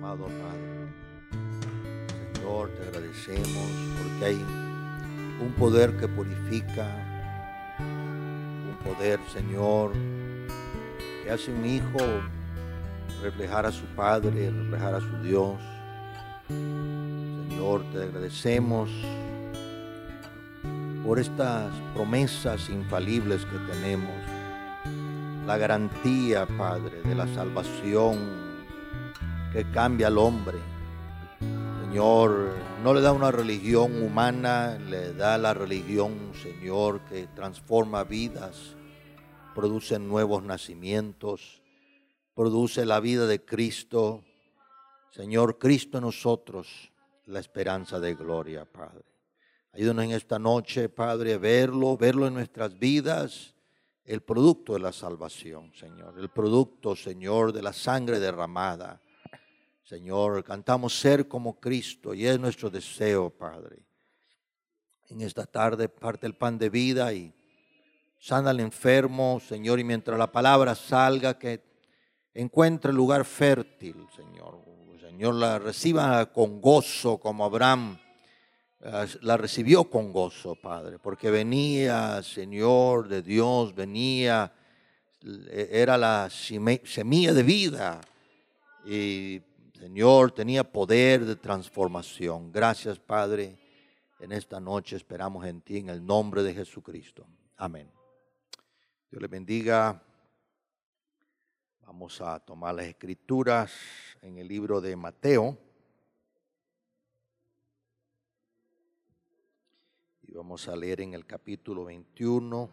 amado Padre. Señor, te agradecemos porque hay un poder que purifica, un poder, Señor, que hace un hijo reflejar a su Padre, reflejar a su Dios. Señor, te agradecemos por estas promesas infalibles que tenemos, la garantía, Padre, de la salvación que cambia al hombre. Señor, no le da una religión humana, le da la religión, Señor, que transforma vidas, produce nuevos nacimientos, produce la vida de Cristo. Señor, Cristo en nosotros, la esperanza de gloria, Padre. Ayúdanos en esta noche, Padre, a verlo en nuestras vidas, el producto de la salvación, Señor, el producto, Señor, de la sangre derramada. Señor, cantamos ser como Cristo y es nuestro deseo, Padre. En esta tarde parte el pan de vida y sana al enfermo, Señor, y mientras la palabra salga, que encuentre lugar fértil, Señor. Señor, la reciba con gozo como Abraham la recibió con gozo, Padre, porque venía, Señor, de Dios, venía, era la semilla de vida y, Señor, tenía poder de transformación. Gracias, Padre, en esta noche esperamos en ti, en el nombre de Jesucristo. Amén. Dios les bendiga. Vamos a tomar las escrituras en el libro de Mateo. Y vamos a leer en el capítulo 21.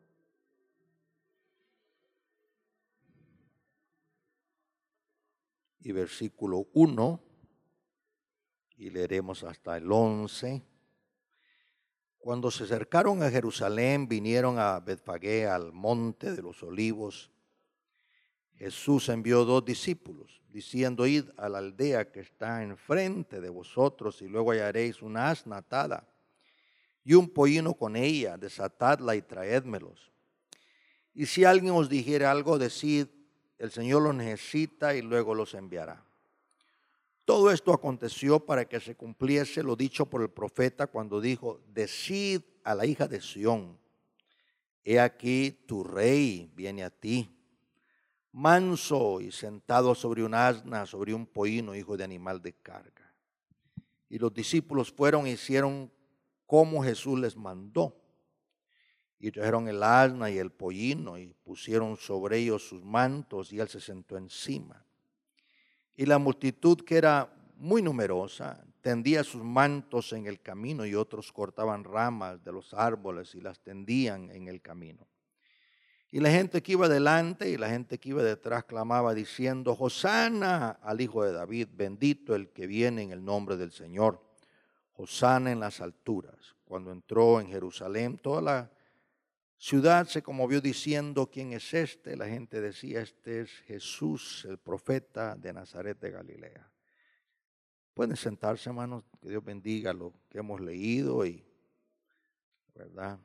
Y versículo 1. Y leeremos hasta el 11. Cuando se acercaron a Jerusalén, vinieron a Betfagé, al monte de los olivos. Jesús envió 2 discípulos, diciendo: id a la aldea que está enfrente de vosotros, y luego hallaréis una asna atada y un pollino con ella, desatadla y traédmelos. Y si alguien os dijere algo, decid: el Señor los necesita, y luego los enviará. Todo esto aconteció para que se cumpliese lo dicho por el profeta cuando dijo: decid a la hija de Sión, he aquí tu rey viene a ti, manso y sentado sobre un asna, sobre un pollino, hijo de animal de carga. Y los discípulos fueron e hicieron como Jesús les mandó. Y trajeron el asna y el pollino y pusieron sobre ellos sus mantos, y él se sentó encima. Y la multitud, que era muy numerosa, tendía sus mantos en el camino, y otros cortaban ramas de los árboles y las tendían en el camino. Y la gente que iba delante y la gente que iba detrás clamaba diciendo: Hosana al Hijo de David, bendito el que viene en el nombre del Señor, Hosana en las alturas. Cuando entró en Jerusalén, toda la ciudad se conmovió diciendo: ¿quién es este? La gente decía: este es Jesús, el profeta de Nazaret de Galilea. Pueden sentarse, hermanos, que Dios bendiga lo que hemos leído y, ¿verdad?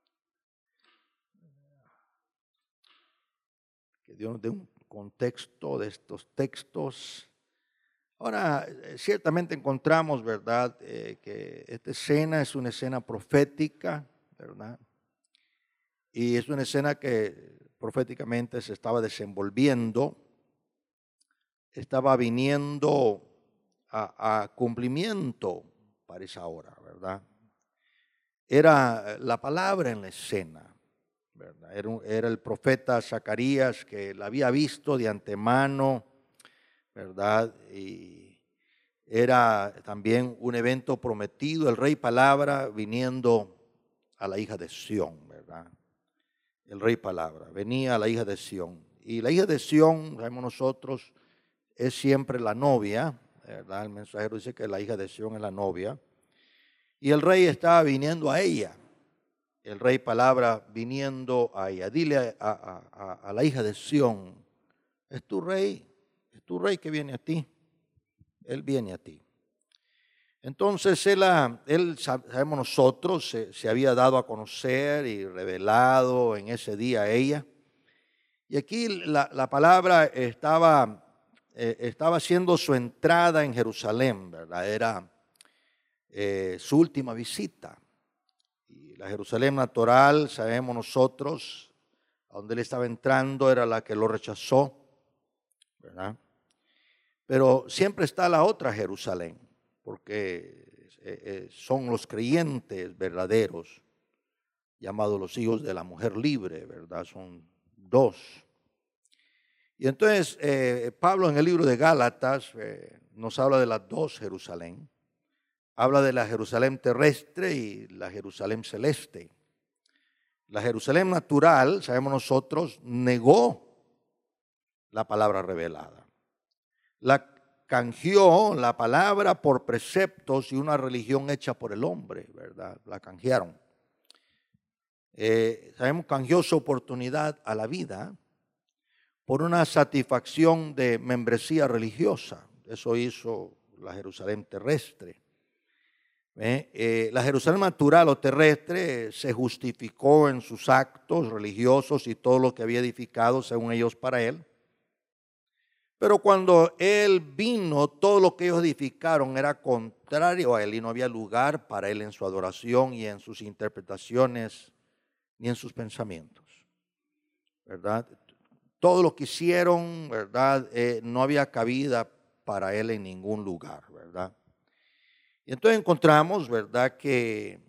Que Dios nos dé un contexto de estos textos. Ahora, ciertamente encontramos, ¿verdad?, que esta escena es una escena profética, ¿verdad? Y es una escena que proféticamente se estaba desenvolviendo, estaba viniendo a cumplimiento para esa hora, ¿verdad? Era la palabra en la escena, ¿verdad? Era el profeta Zacarías que la había visto de antemano, ¿verdad? Y era también un evento prometido, el rey palabra viniendo a la hija de Sión, ¿verdad? El rey palabra, venía a la hija de Sión. Y la hija de Sión, sabemos nosotros, es siempre la novia, ¿verdad? El mensajero dice que la hija de Sión es la novia. Y el rey estaba viniendo a ella. El rey palabra viniendo a ella. Dile a la hija de Sión: es tu rey que viene a ti. Él viene a ti. Entonces él sabemos nosotros, se había dado a conocer y revelado en ese día a ella. Y aquí la palabra estaba estaba haciendo su entrada en Jerusalén, ¿verdad? Era su última visita. Y la Jerusalén natural, sabemos nosotros, a donde él estaba entrando era la que lo rechazó, ¿verdad? Pero siempre está la otra Jerusalén, porque son los creyentes verdaderos, llamados los hijos de la mujer libre, ¿verdad? Son dos. Y entonces Pablo en el libro de Gálatas nos habla de las dos Jerusalén. Habla de la Jerusalén terrestre y la Jerusalén celeste. La Jerusalén natural, sabemos nosotros, negó la palabra revelada. La canjeó la palabra por preceptos y una religión hecha por el hombre, ¿verdad? La canjearon. Sabemos, canjeó su oportunidad a la vida por una satisfacción de membresía religiosa. Eso hizo la Jerusalén terrestre. La Jerusalén natural o terrestre se justificó en sus actos religiosos y todo lo que había edificado según ellos para él. Pero cuando él vino, todo lo que ellos edificaron era contrario a él y no había lugar para él en su adoración y en sus interpretaciones ni en sus pensamientos, ¿verdad? Todo lo que hicieron, ¿verdad? No había cabida para él en ningún lugar, ¿verdad? Y entonces encontramos, ¿verdad?, que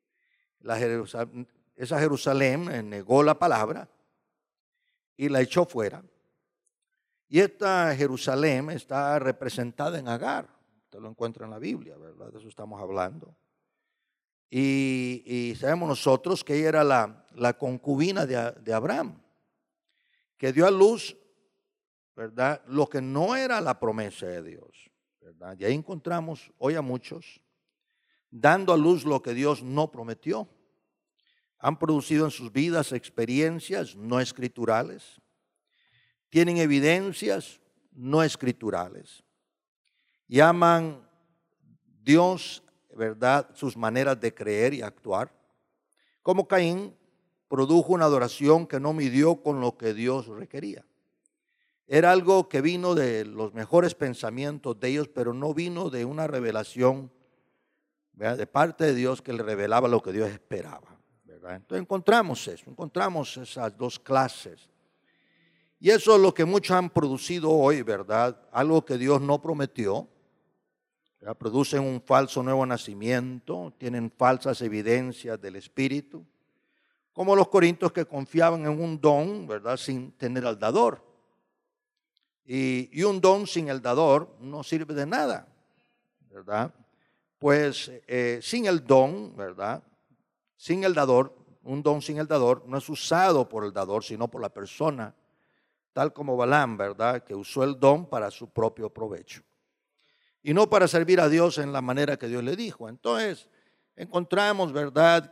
esa Jerusalén negó la palabra y la echó fuera. Y esta Jerusalén está representada en Agar. Usted lo encuentra en la Biblia, ¿verdad? De eso estamos hablando. Y sabemos nosotros que ella era la concubina de Abraham, que dio a luz, ¿verdad?, lo que no era la promesa de Dios, ¿verdad? Y ahí encontramos hoy a muchos dando a luz lo que Dios no prometió. Han producido en sus vidas experiencias no escriturales. Tienen evidencias no escriturales. Llaman Dios, ¿verdad?, sus maneras de creer y actuar. Como Caín produjo una adoración que no midió con lo que Dios requería. Era algo que vino de los mejores pensamientos de ellos, pero no vino de una revelación, ¿verdad?, de parte de Dios que le revelaba lo que Dios esperaba, ¿verdad? Entonces encontramos esas dos clases. Y eso es lo que muchos han producido hoy, ¿verdad? Algo que Dios no prometió, ¿verdad? Producen un falso nuevo nacimiento, tienen falsas evidencias del Espíritu, como los corintios que confiaban en un don, ¿verdad?, sin tener al dador. Y un don sin el dador no sirve de nada, ¿verdad? Pues sin el don, ¿verdad?, sin el dador, un don sin el dador no es usado por el dador, sino por la persona, tal como Balaam, ¿verdad?, que usó el don para su propio provecho y no para servir a Dios en la manera que Dios le dijo. Entonces encontramos, ¿verdad?,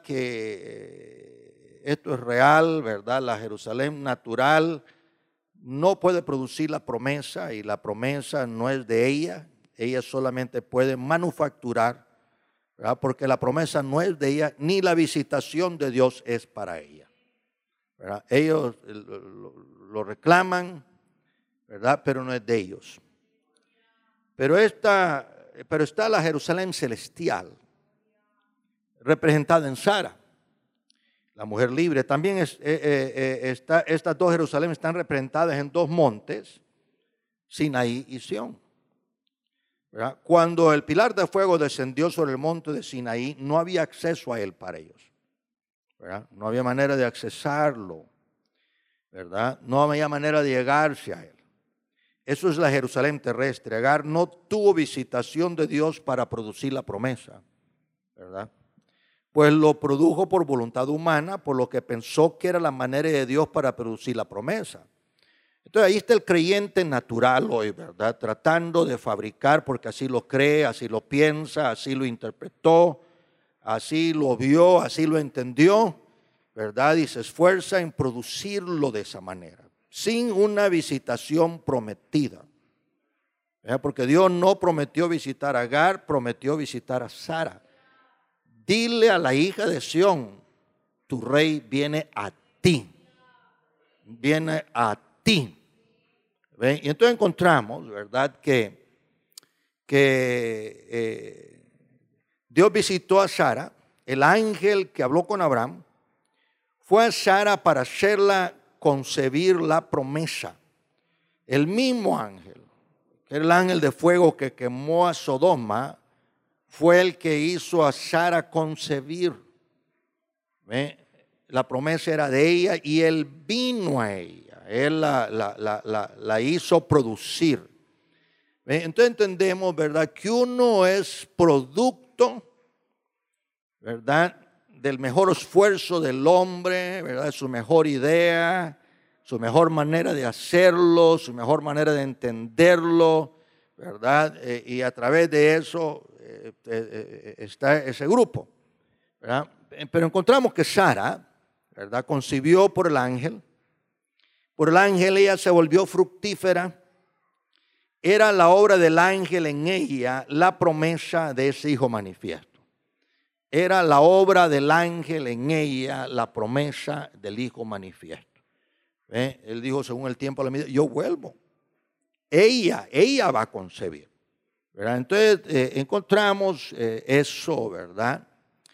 que esto es real, ¿verdad? La Jerusalén natural no puede producir la promesa y la promesa no es de ella. Ella solamente puede manufacturar, ¿verdad?, porque la promesa no es de ella ni la visitación de Dios es para ella, ¿verdad? Ellos lo reclaman, ¿verdad?, pero no es de ellos. Pero está la Jerusalén celestial, representada en Sara, la mujer libre. También estas dos Jerusalén están representadas en dos montes, Sinaí y Sión, ¿verdad? Cuando el pilar de fuego descendió sobre el monte de Sinaí, no había acceso a él para ellos, ¿verdad? No había manera de accesarlo, ¿verdad? No había manera de llegarse a él. Eso es la Jerusalén terrestre. Agar no tuvo visitación de Dios para producir la promesa, ¿verdad? Pues lo produjo por voluntad humana, por lo que pensó que era la manera de Dios para producir la promesa. Entonces ahí está el creyente natural hoy, ¿verdad?, tratando de fabricar, porque así lo cree, así lo piensa, así lo interpretó, así lo vio, así lo entendió, ¿verdad? Y se esfuerza en producirlo de esa manera, sin una visitación prometida, ¿verdad? Porque Dios no prometió visitar a Agar, prometió visitar a Sara. Dile a la hija de Sión, tu rey viene a ti, viene a ti, ¿Ven? Y entonces encontramos, ¿verdad?, que Dios visitó a Sara. El ángel que habló con Abraham fue a Sara para hacerla concebir la promesa. El mismo ángel, que era el ángel de fuego que quemó a Sodoma, fue el que hizo a Sara concebir. ¿Ven? La promesa era de ella y él vino a ella. Él la hizo producir. ¿Ven? Entonces entendemos, ¿verdad?, que uno es producto, ¿verdad?, del mejor esfuerzo del hombre, ¿verdad?, su mejor idea, su mejor manera de hacerlo, su mejor manera de entenderlo, ¿verdad? Y a través de eso está ese grupo, ¿verdad? Pero encontramos que Sara, ¿verdad?, concibió por el ángel. Por el ángel ella se volvió fructífera. Era la obra del ángel en ella la promesa de ese hijo manifiesto. Era la obra del ángel en ella la promesa del hijo manifiesto. Él dijo, según el tiempo de la medida, yo vuelvo. Ella va a concebir, ¿verdad? Entonces encontramos eso, ¿verdad?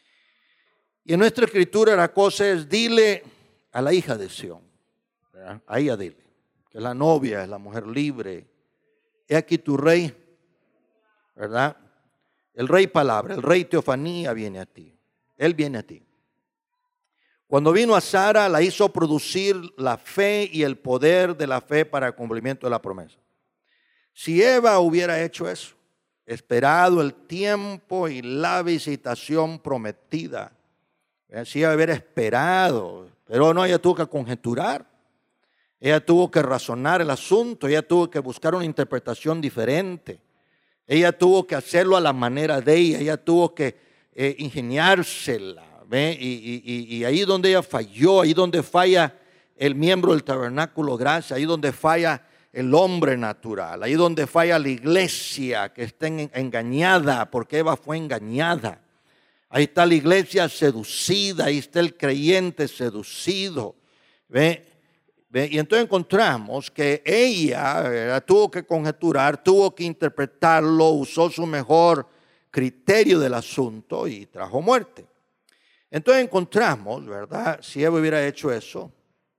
Y en nuestra escritura la cosa es, dile a la hija de Sión, ¿verdad?, a ella dile, que es la novia, es la mujer libre. He aquí tu rey, ¿verdad? El rey palabra, el rey teofanía viene a ti. Él viene a ti. Cuando vino a Sara, la hizo producir la fe y el poder de la fe para el cumplimiento de la promesa. Si Eva hubiera hecho eso, esperado el tiempo y la visitación prometida, si ella hubiera esperado, pero no, ella tuvo que conjeturar. Ella tuvo que razonar el asunto, ella tuvo que buscar una interpretación diferente. Ella tuvo que hacerlo a la manera de ella tuvo que ingeniársela. ¿Ve? Y ahí donde ella falló, ahí donde falla el miembro del tabernáculo gracia, ahí donde falla el hombre natural, ahí donde falla la iglesia que está engañada, porque Eva fue engañada. Ahí está la iglesia seducida, ahí está el creyente seducido. ¿Ve? Y entonces encontramos que ella, ¿verdad?, tuvo que conjeturar, tuvo que interpretarlo, usó su mejor criterio del asunto y trajo muerte. Entonces encontramos, ¿verdad?, si Eva hubiera hecho eso,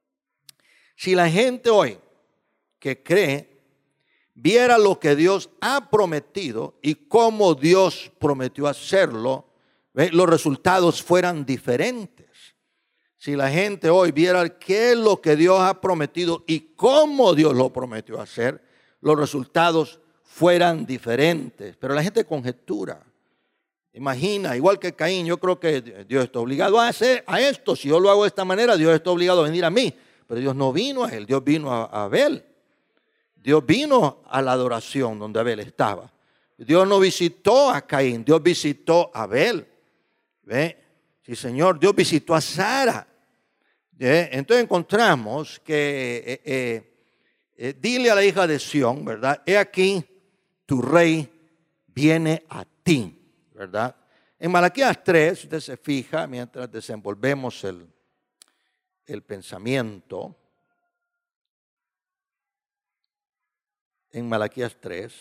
si la gente hoy que cree viera lo que Dios ha prometido y cómo Dios prometió hacerlo, ¿ve?, los resultados fueran diferentes. Si la gente hoy viera qué es lo que Dios ha prometido y cómo Dios lo prometió hacer, los resultados fueran diferentes. Pero la gente conjetura, imagina, igual que Caín, yo creo que Dios está obligado a hacer a esto. Si yo lo hago de esta manera, Dios está obligado a venir a mí. Pero Dios no vino a él, Dios vino a Abel. Dios vino a la adoración donde Abel estaba. Dios no visitó a Caín, Dios visitó a Abel. ¿Ve? Sí, Señor, Dios visitó a Sara. Entonces encontramos que dile a la hija de Sión, ¿verdad? He aquí, tu rey viene a ti, ¿verdad? En Malaquías 3, usted se fija, mientras desenvolvemos el pensamiento, en Malaquías 3,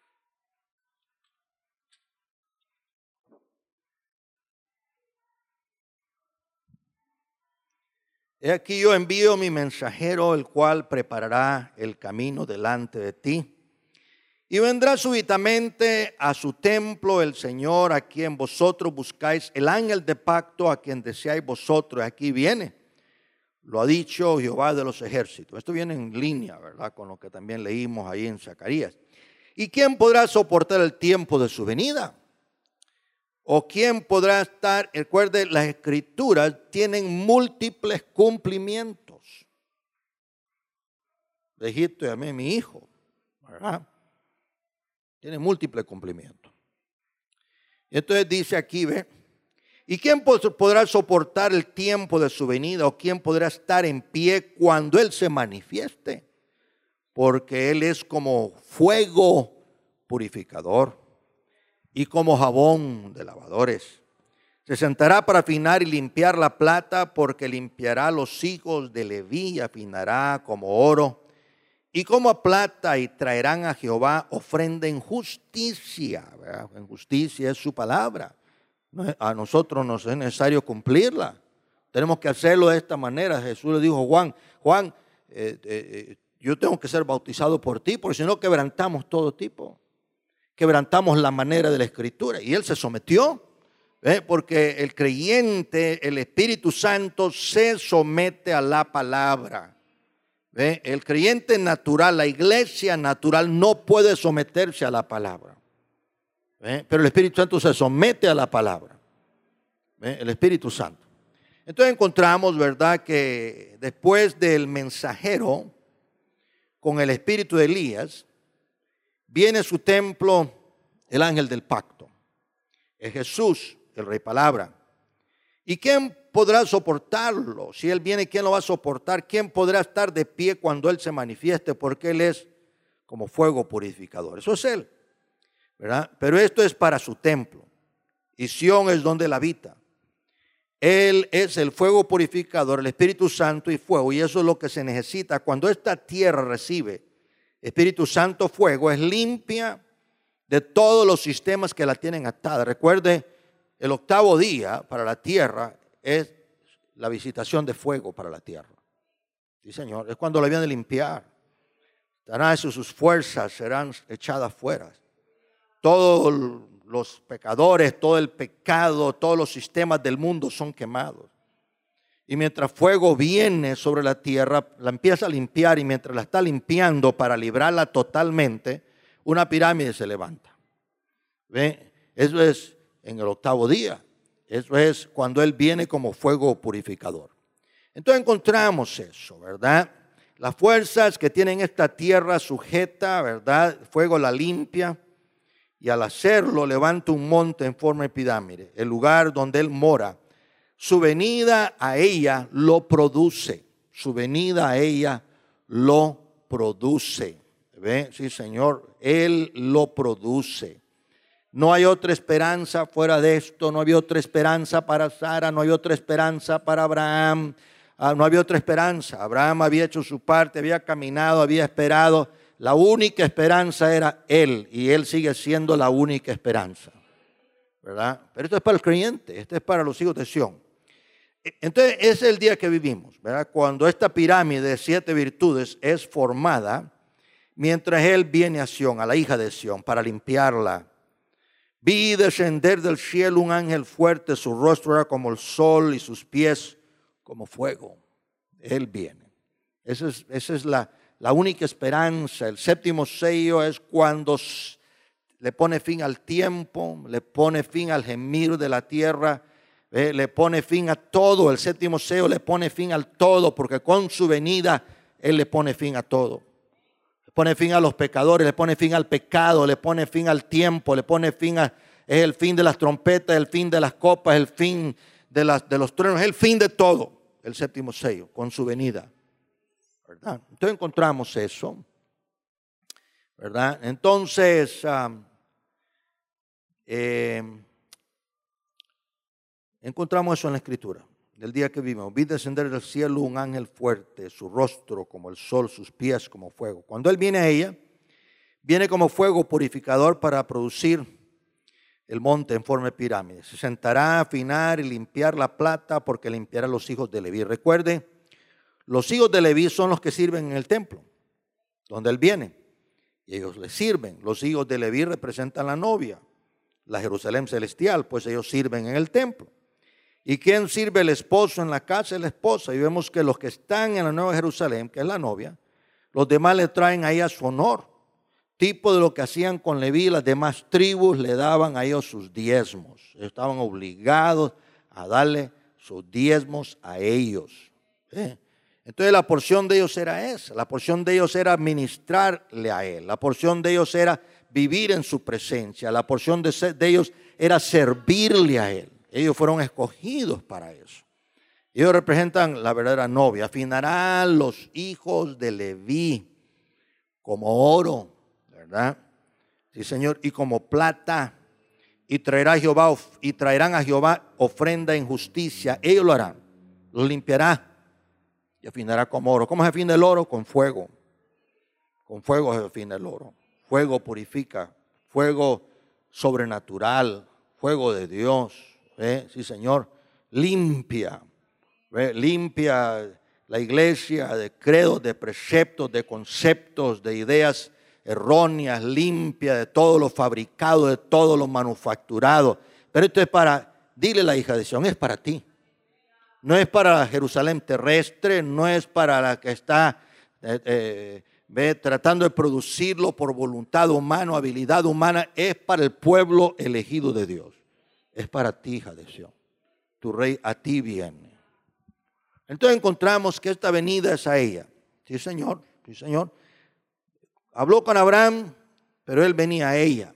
he aquí yo envío mi mensajero, el cual preparará el camino delante de ti. Y vendrá súbitamente a su templo el Señor, a quien vosotros buscáis, el ángel de pacto, a quien deseáis vosotros. Aquí viene, lo ha dicho Jehová de los ejércitos. Esto viene en línea, ¿verdad?, con lo que también leímos ahí en Zacarías. ¿Y quién podrá soportar el tiempo de su venida? ¿O quién podrá estar? Recuerde, las escrituras tienen múltiples cumplimientos. De Egipto llamé a mi hijo, ¿verdad? Tiene múltiples cumplimientos. Entonces dice aquí, ¿ve? ¿Y quién podrá soportar el tiempo de su venida? ¿O quién podrá estar en pie cuando Él se manifieste? Porque Él es como fuego purificador y como jabón de lavadores. Se sentará para afinar y limpiar la plata, porque limpiará los hijos de Leví y afinará como oro y como a plata, y traerán a Jehová ofrenda en justicia. ¿Verdad? En justicia es su palabra. A nosotros nos es necesario cumplirla. Tenemos que hacerlo de esta manera. Jesús le dijo a Juan, yo tengo que ser bautizado por ti, porque si no quebrantamos todo tipo. Quebrantamos la manera de la Escritura. Y él se sometió, porque el creyente, el Espíritu Santo, se somete a la palabra. El creyente natural, la iglesia natural, no puede someterse a la palabra. Pero el Espíritu Santo se somete a la palabra. El Espíritu Santo. Entonces encontramos, ¿verdad?, que después del mensajero con el espíritu de Elías, viene a su templo el ángel del pacto. Es Jesús, el Rey Palabra. ¿Y quién podrá soportarlo? Si Él viene, ¿quién lo va a soportar? ¿Quién podrá estar de pie cuando Él se manifieste? Porque Él es como fuego purificador. Eso es Él, ¿verdad? Pero esto es para su templo. Y Sión es donde Él habita. Él es el fuego purificador, el Espíritu Santo y fuego. Y eso es lo que se necesita. Cuando esta tierra recibe Espíritu Santo, fuego, es limpia de todos los sistemas que la tienen atada. Recuerde, el octavo día para la tierra es la visitación de fuego para la tierra. Sí, Señor, es cuando la viene a limpiar. Sus fuerzas serán echadas fuera. Todos los pecadores, todo el pecado, todos los sistemas del mundo son quemados. Y mientras fuego viene sobre la tierra, la empieza a limpiar, y mientras la está limpiando para librarla totalmente, una pirámide se levanta. ¿Ve? Eso es en el octavo día. Eso es cuando Él viene como fuego purificador. Entonces encontramos eso, ¿verdad? Las fuerzas que tienen esta tierra sujeta, ¿verdad? Fuego la limpia. Y al hacerlo levanta un monte en forma de pirámide, el lugar donde Él mora. Su venida a ella lo produce. Su venida a ella lo produce. ¿Ve? Sí, Señor, Él lo produce. No hay otra esperanza fuera de esto. No había otra esperanza para Sara. No había otra esperanza para Abraham. No había otra esperanza. Abraham había hecho su parte, había caminado, había esperado. La única esperanza era Él, y Él sigue siendo la única esperanza, ¿verdad? Pero esto es para el creyente, esto es para los hijos de Sión. Entonces, ese es el día que vivimos, ¿verdad? Cuando esta pirámide de 7 virtudes es formada, mientras Él viene a Sión, a la hija de Sión, para limpiarla. Vi descender del cielo un ángel fuerte, su rostro era como el sol y sus pies como fuego. Él viene. Esa es la única esperanza. El séptimo sello es cuando le pone fin al tiempo, le pone fin al gemir de la tierra, le pone fin a todo. El séptimo sello le pone fin al todo, porque con su venida Él le pone fin a todo. Le pone fin a los pecadores, le pone fin al pecado, le pone fin al tiempo, le pone fin es el fin de las trompetas, el fin de las copas, el fin de los truenos, es el fin de todo. El séptimo sello, con su venida. ¿Verdad? Entonces encontramos eso, ¿verdad? Entonces, encontramos eso en la Escritura. Del día que vimos, vi descender del cielo un ángel fuerte, su rostro como el sol, sus pies como fuego. Cuando Él viene a ella, viene como fuego purificador para producir el monte en forma de pirámide. Se sentará a afinar y limpiar la plata, porque limpiará a los hijos de Leví. Recuerde, los hijos de Leví son los que sirven en el templo, donde Él viene. Y ellos le sirven. Los hijos de Leví representan la novia, la Jerusalén celestial, pues ellos sirven en el templo. ¿Y quién sirve el esposo en la casa? Es la esposa. Y vemos que los que están en la Nueva Jerusalén, que es la novia, los demás le traen a ella su honor. Tipo de lo que hacían con Leví, las demás tribus le daban a ellos sus diezmos. Estaban obligados a darle sus diezmos a ellos. Entonces la porción de ellos era esa. La porción de ellos era ministrarle a Él. La porción de ellos era vivir en su presencia. La porción de ellos era servirle a Él. Ellos fueron escogidos para eso. Ellos representan la verdadera novia. Afinarán los hijos de Leví como oro, ¿verdad? Sí, Señor, y como plata. Y traerán a Jehová ofrenda en justicia. Ellos lo harán. Los limpiará y afinará como oro. ¿Cómo se afina el oro? Con fuego. Con fuego se afina el oro. Fuego purifica. Fuego sobrenatural. Fuego de Dios. Sí, Señor. Limpia. Limpia la iglesia de credos, de preceptos, de conceptos, de ideas erróneas. Limpia de todo lo fabricado, de todo lo manufacturado. Pero esto es para, dile la hija de Sión, es para ti. No es para la Jerusalén terrestre, no es para la que está tratando de producirlo por voluntad humana, habilidad humana. Es para el pueblo elegido de Dios. Es para ti, hija de Sión. Tu rey a ti viene. Entonces encontramos que esta venida es a ella. Sí, Señor, sí, Señor. Habló con Abraham, pero él venía a ella.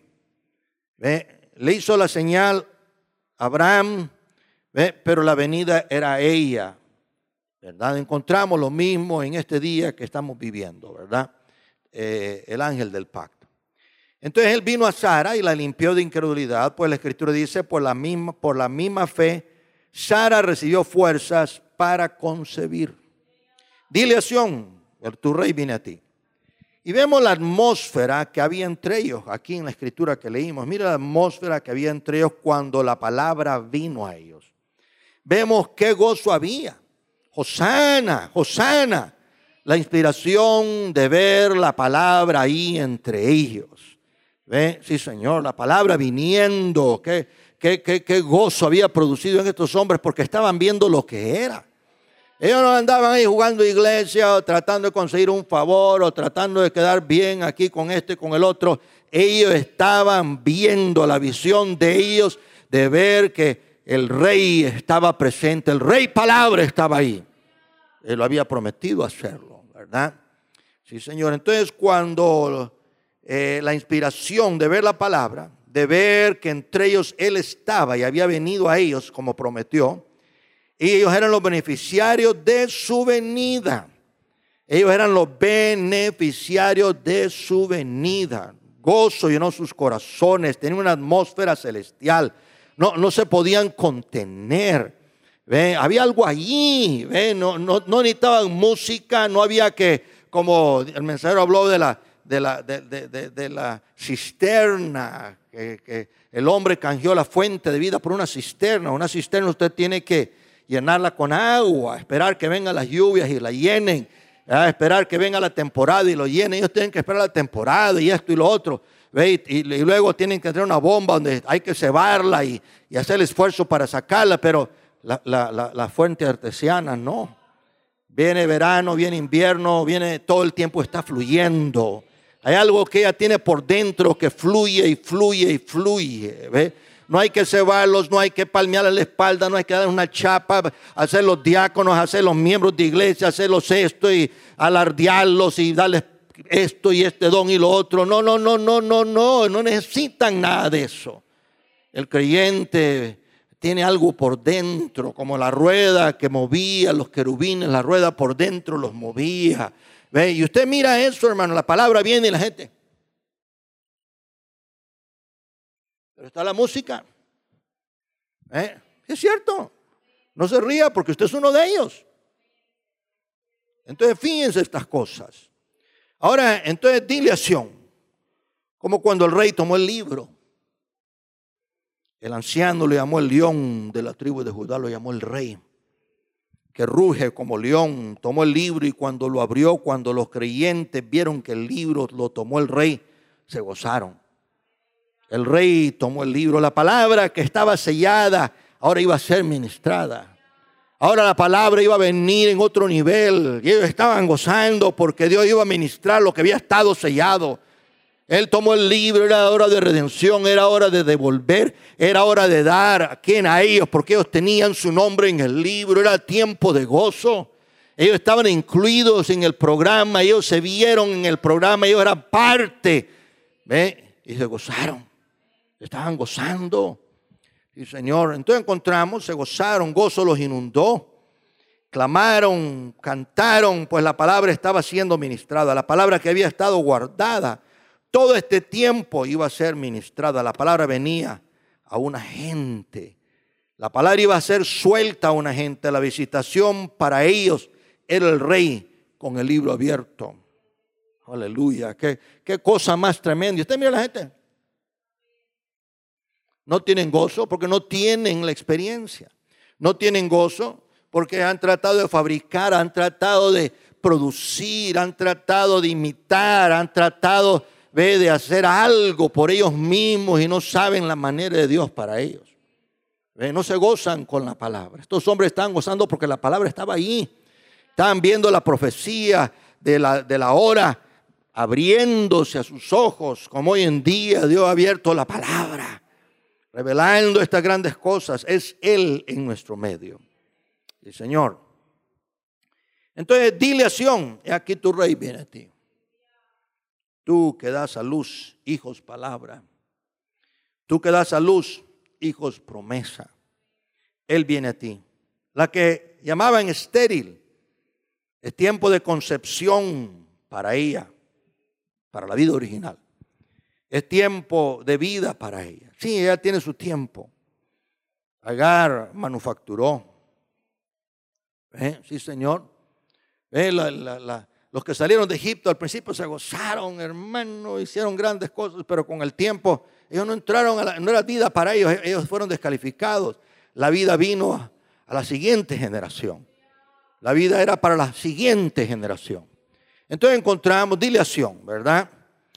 Le hizo la señal a Abraham, pero la venida era a ella, ¿verdad? Encontramos lo mismo en este día que estamos viviendo, ¿verdad? El ángel del pacto. Entonces él vino a Sara y la limpió de incredulidad, pues la Escritura dice, por la misma fe, Sara recibió fuerzas para concebir. Dile a Sión, tu rey viene a ti. Y vemos la atmósfera que había entre ellos, aquí en la Escritura que leímos. Mira la atmósfera que había entre ellos cuando la palabra vino a ellos. Vemos qué gozo había. Hosana, Hosana. La inspiración de ver la palabra ahí entre ellos. ¿Ve? Sí, Señor, la palabra viniendo. Qué gozo había producido en estos hombres porque estaban viendo lo que era. Ellos no andaban ahí jugando iglesia o tratando de conseguir un favor o tratando de quedar bien aquí con este y con el otro. Ellos estaban viendo la visión de ellos de ver que el rey estaba presente, el rey palabra estaba ahí. Él lo había prometido hacerlo, ¿verdad? Sí, Señor. Entonces cuando la inspiración de ver la palabra, de ver que entre ellos Él estaba y había venido a ellos como prometió, y ellos eran los beneficiarios de su venida. Ellos eran los beneficiarios de su venida. Gozo llenó sus corazones, tenían una atmósfera celestial. No se podían contener. Había algo allí. No necesitaban música, no había que, como el mensajero habló de la cisterna, que el hombre canjeó la fuente de vida por una cisterna. Una cisterna usted tiene que llenarla con agua, esperar que vengan las lluvias y la llenen, esperar que venga la temporada y lo llenen. Ellos tienen que esperar la temporada y esto y lo otro. Y luego tienen que tener una bomba donde hay que cebarla y hacer el esfuerzo para sacarla, pero la fuente artesiana no. Viene verano, viene invierno, viene todo el tiempo, está fluyendo. Hay algo que ella tiene por dentro que fluye y fluye y fluye. ¿Ve? No hay que cebarlos, no hay que palmearle la espalda, no hay que dar una chapa, hacer los diáconos, hacer los miembros de iglesia, hacerlos esto y alardearlos y darles esto y este don y lo otro. No necesitan nada de eso. El creyente tiene algo por dentro, como la rueda que movía los querubines, la rueda por dentro los movía. ¿Ve? Y usted mira eso, hermano, la palabra viene y la gente. Pero está la música. Es cierto. No se ría porque usted es uno de ellos. Entonces fíjense estas cosas. Ahora, entonces dile a Sión, como cuando el rey tomó el libro. El anciano le llamó el león de la tribu de Judá, lo llamó el rey, que ruge como león. Tomó el libro y cuando lo abrió, cuando los creyentes vieron que el libro lo tomó el rey, se gozaron. El rey tomó el libro, la palabra que estaba sellada, ahora iba a ser ministrada. Ahora la palabra iba a venir en otro nivel. Y ellos estaban gozando porque Dios iba a ministrar lo que había estado sellado. Él tomó el libro, era hora de redención, era hora de devolver, era hora de dar a quien a ellos, porque ellos tenían su nombre en el libro, era tiempo de gozo. Ellos estaban incluidos en el programa, ellos se vieron en el programa, ellos eran parte. Y se gozaron, estaban gozando. Sí, Señor. Entonces encontramos, se gozaron, gozo los inundó. Clamaron, cantaron, pues la palabra estaba siendo ministrada. La palabra que había estado guardada todo este tiempo iba a ser ministrada. La palabra venía a una gente. La palabra iba a ser suelta a una gente. La visitación para ellos era el rey con el libro abierto. Aleluya. Qué cosa más tremenda. Y usted mira la gente. No tienen gozo porque no tienen la experiencia. No tienen gozo porque han tratado de fabricar, han tratado de producir, han tratado de imitar, han tratado de hacer algo por ellos mismos y no saben la manera de Dios para ellos. No se gozan con la palabra. Estos hombres estaban gozando porque la palabra estaba ahí. Estaban viendo la profecía de la hora abriéndose a sus ojos, como hoy en día Dios ha abierto la palabra, revelando estas grandes cosas. Es Él en nuestro medio. Sí, Señor. Entonces, dile a Sión, he aquí tu rey viene a ti. Tú que das a luz, hijos, palabra. Tú que das a luz, hijos, promesa. Él viene a ti. La que llamaban estéril, es tiempo de concepción para ella, para la vida original. Es tiempo de vida para ella. Sí, ella tiene su tiempo. Agar manufacturó. Sí, Señor. Los que salieron de Egipto al principio se gozaron, hermano, hicieron grandes cosas, pero con el tiempo ellos no entraron, no era vida para ellos, ellos fueron descalificados. La vida vino a la siguiente generación. La vida era para la siguiente generación. Entonces encontramos, dile a Sión, ¿verdad?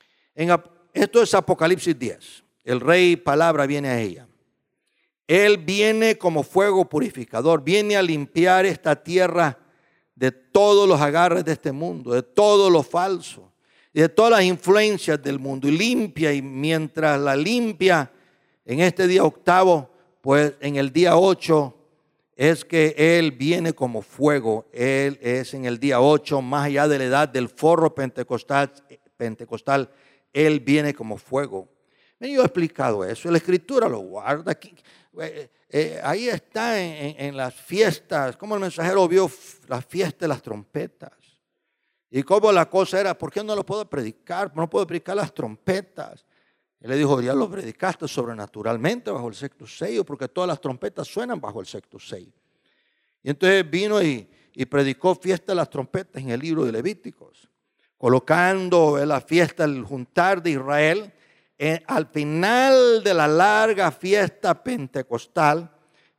Esto es Apocalipsis 10. El rey palabra viene a ella. Él viene como fuego purificador, viene a limpiar esta tierra de todos los agarres de este mundo, de todo lo falso, de todas las influencias del mundo, y limpia, y mientras la limpia en este día octavo, pues en el día 8 es que Él viene como fuego. Él es en el día 8, más allá de la edad del forro pentecostal, Él viene como fuego. Yo he explicado eso, la Escritura lo guarda aquí. Ahí está en las fiestas, como el mensajero vio las fiestas de las trompetas. Y como la cosa era, ¿por qué no lo puedo predicar? No puedo predicar las trompetas. Él le dijo, ya lo predicaste sobrenaturalmente bajo el sexto sello, porque todas las trompetas suenan bajo el sexto sello. Y entonces vino y predicó fiesta de las trompetas en el libro de Levíticos, colocando la fiesta, el juntar de Israel, al final de la larga fiesta pentecostal.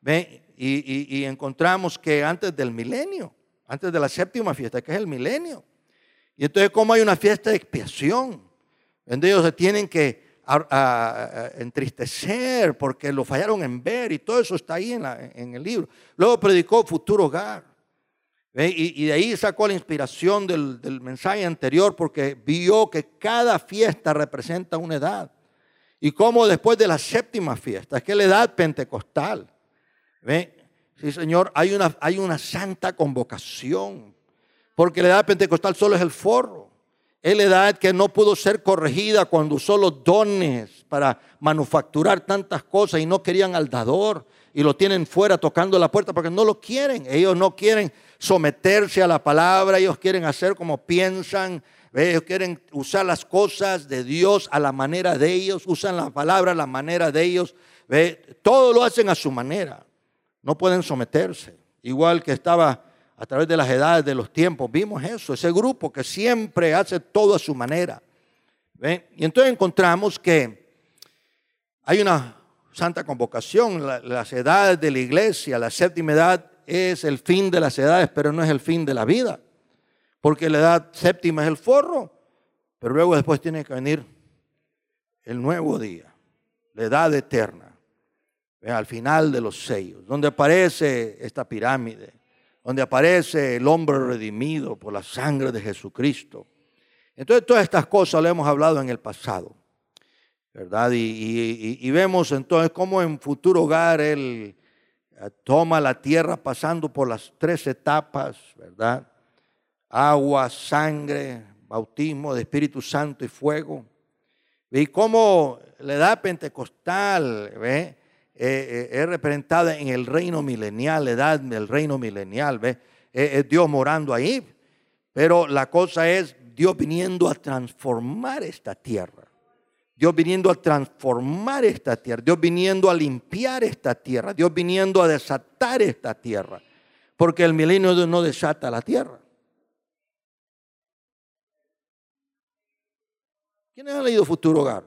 Y encontramos que antes del milenio, antes de la séptima fiesta, que es el milenio. Y entonces, como hay una fiesta de expiación, donde ellos se tienen que entristecer porque lo fallaron en ver, y todo eso está ahí en el libro. Luego predicó futuro hogar. Y de ahí sacó la inspiración del mensaje anterior, porque vio que cada fiesta representa una edad. Y como después de la séptima fiesta, es que la edad pentecostal, sí, Señor, hay una santa convocación, porque la edad pentecostal solo es el forro. Es la edad que no pudo ser corregida cuando usó los dones para manufacturar tantas cosas y no querían al dador, y lo tienen fuera tocando la puerta porque no lo quieren. Ellos no quieren someterse a la palabra, ellos quieren hacer como piensan, ellos quieren usar las cosas de Dios a la manera de ellos, usan la palabra a la manera de ellos, todo lo hacen a su manera, no pueden someterse. Igual que estaba a través de las edades de los tiempos, vimos eso, ese grupo que siempre hace todo a su manera. Y entonces encontramos que hay una santa convocación, las edades de la iglesia. La séptima edad es el fin de las edades, pero no es el fin de la vida, porque la edad séptima es el forro, pero luego después tiene que venir el nuevo día, la edad eterna, al final de los sellos, donde aparece esta pirámide, donde aparece el hombre redimido por la sangre de Jesucristo. Entonces todas estas cosas lo hemos hablado en el pasado, ¿verdad? Y vemos entonces cómo en futuro hogar Él toma la tierra pasando por las 3 etapas, ¿verdad? Agua, sangre, bautismo de Espíritu Santo y fuego. Y cómo la edad pentecostal es representada en el reino milenial, la edad del reino milenial, es Dios morando ahí. Pero la cosa es Dios viniendo a transformar esta tierra. Dios viniendo a transformar esta tierra. Dios viniendo a limpiar esta tierra. Dios viniendo a desatar esta tierra. Porque el milenio no desata la tierra. ¿Quiénes han leído Futuro Hogar?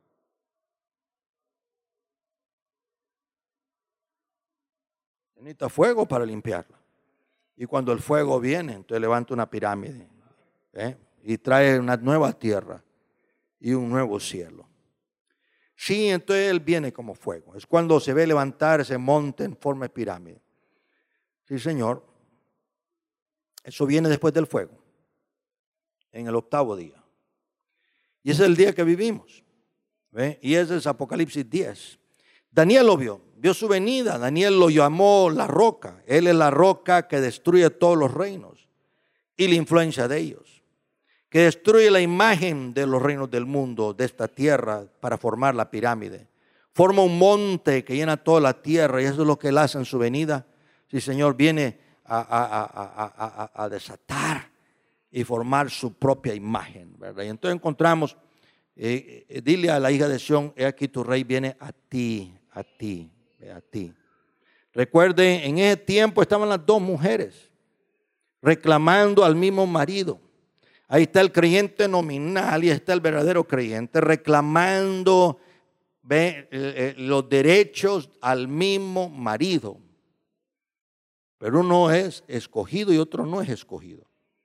Necesita fuego para limpiarla. Y cuando el fuego viene, entonces levanta una pirámide, y trae una nueva tierra y un nuevo cielo. Sí, entonces Él viene como fuego. Es cuando se ve levantar ese monte en forma de pirámide. Sí, Señor. Eso viene después del fuego, en el 8º día. Y ese es el día que vivimos. Y ese es Apocalipsis 10. Daniel lo vio su venida. Daniel lo llamó la roca. Él es la roca que destruye todos los reinos y la influencia de ellos, que destruye la imagen de los reinos del mundo, de esta tierra, para formar la pirámide. Forma un monte que llena toda la tierra, y eso es lo que Él hace en su venida. Sí, Señor, viene a desatar y formar su propia imagen, ¿verdad? Y entonces encontramos, dile a la hija de Sión, he aquí tu rey viene a ti, a ti, a ti. Recuerden, en ese tiempo estaban las dos mujeres reclamando al mismo marido. Ahí está el creyente nominal y está el verdadero creyente reclamando los derechos al mismo marido. Pero uno es escogido y otro no es escogido.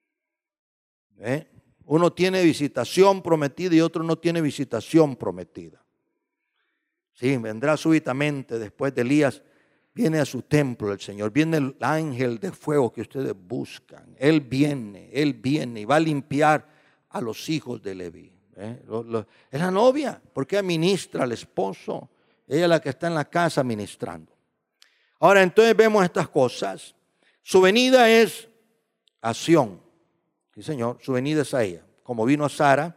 Uno tiene visitación prometida y otro no tiene visitación prometida. Sí, vendrá súbitamente después de Elías. Viene a su templo el Señor, viene el ángel de fuego que ustedes buscan. Él viene y va a limpiar a los hijos de Leví. Es la novia, porque ella ministra al esposo. Ella es la que está en la casa ministrando. Ahora entonces vemos estas cosas. Su venida es a Sión. Sí, Señor, su venida es a ella. Como vino a Sara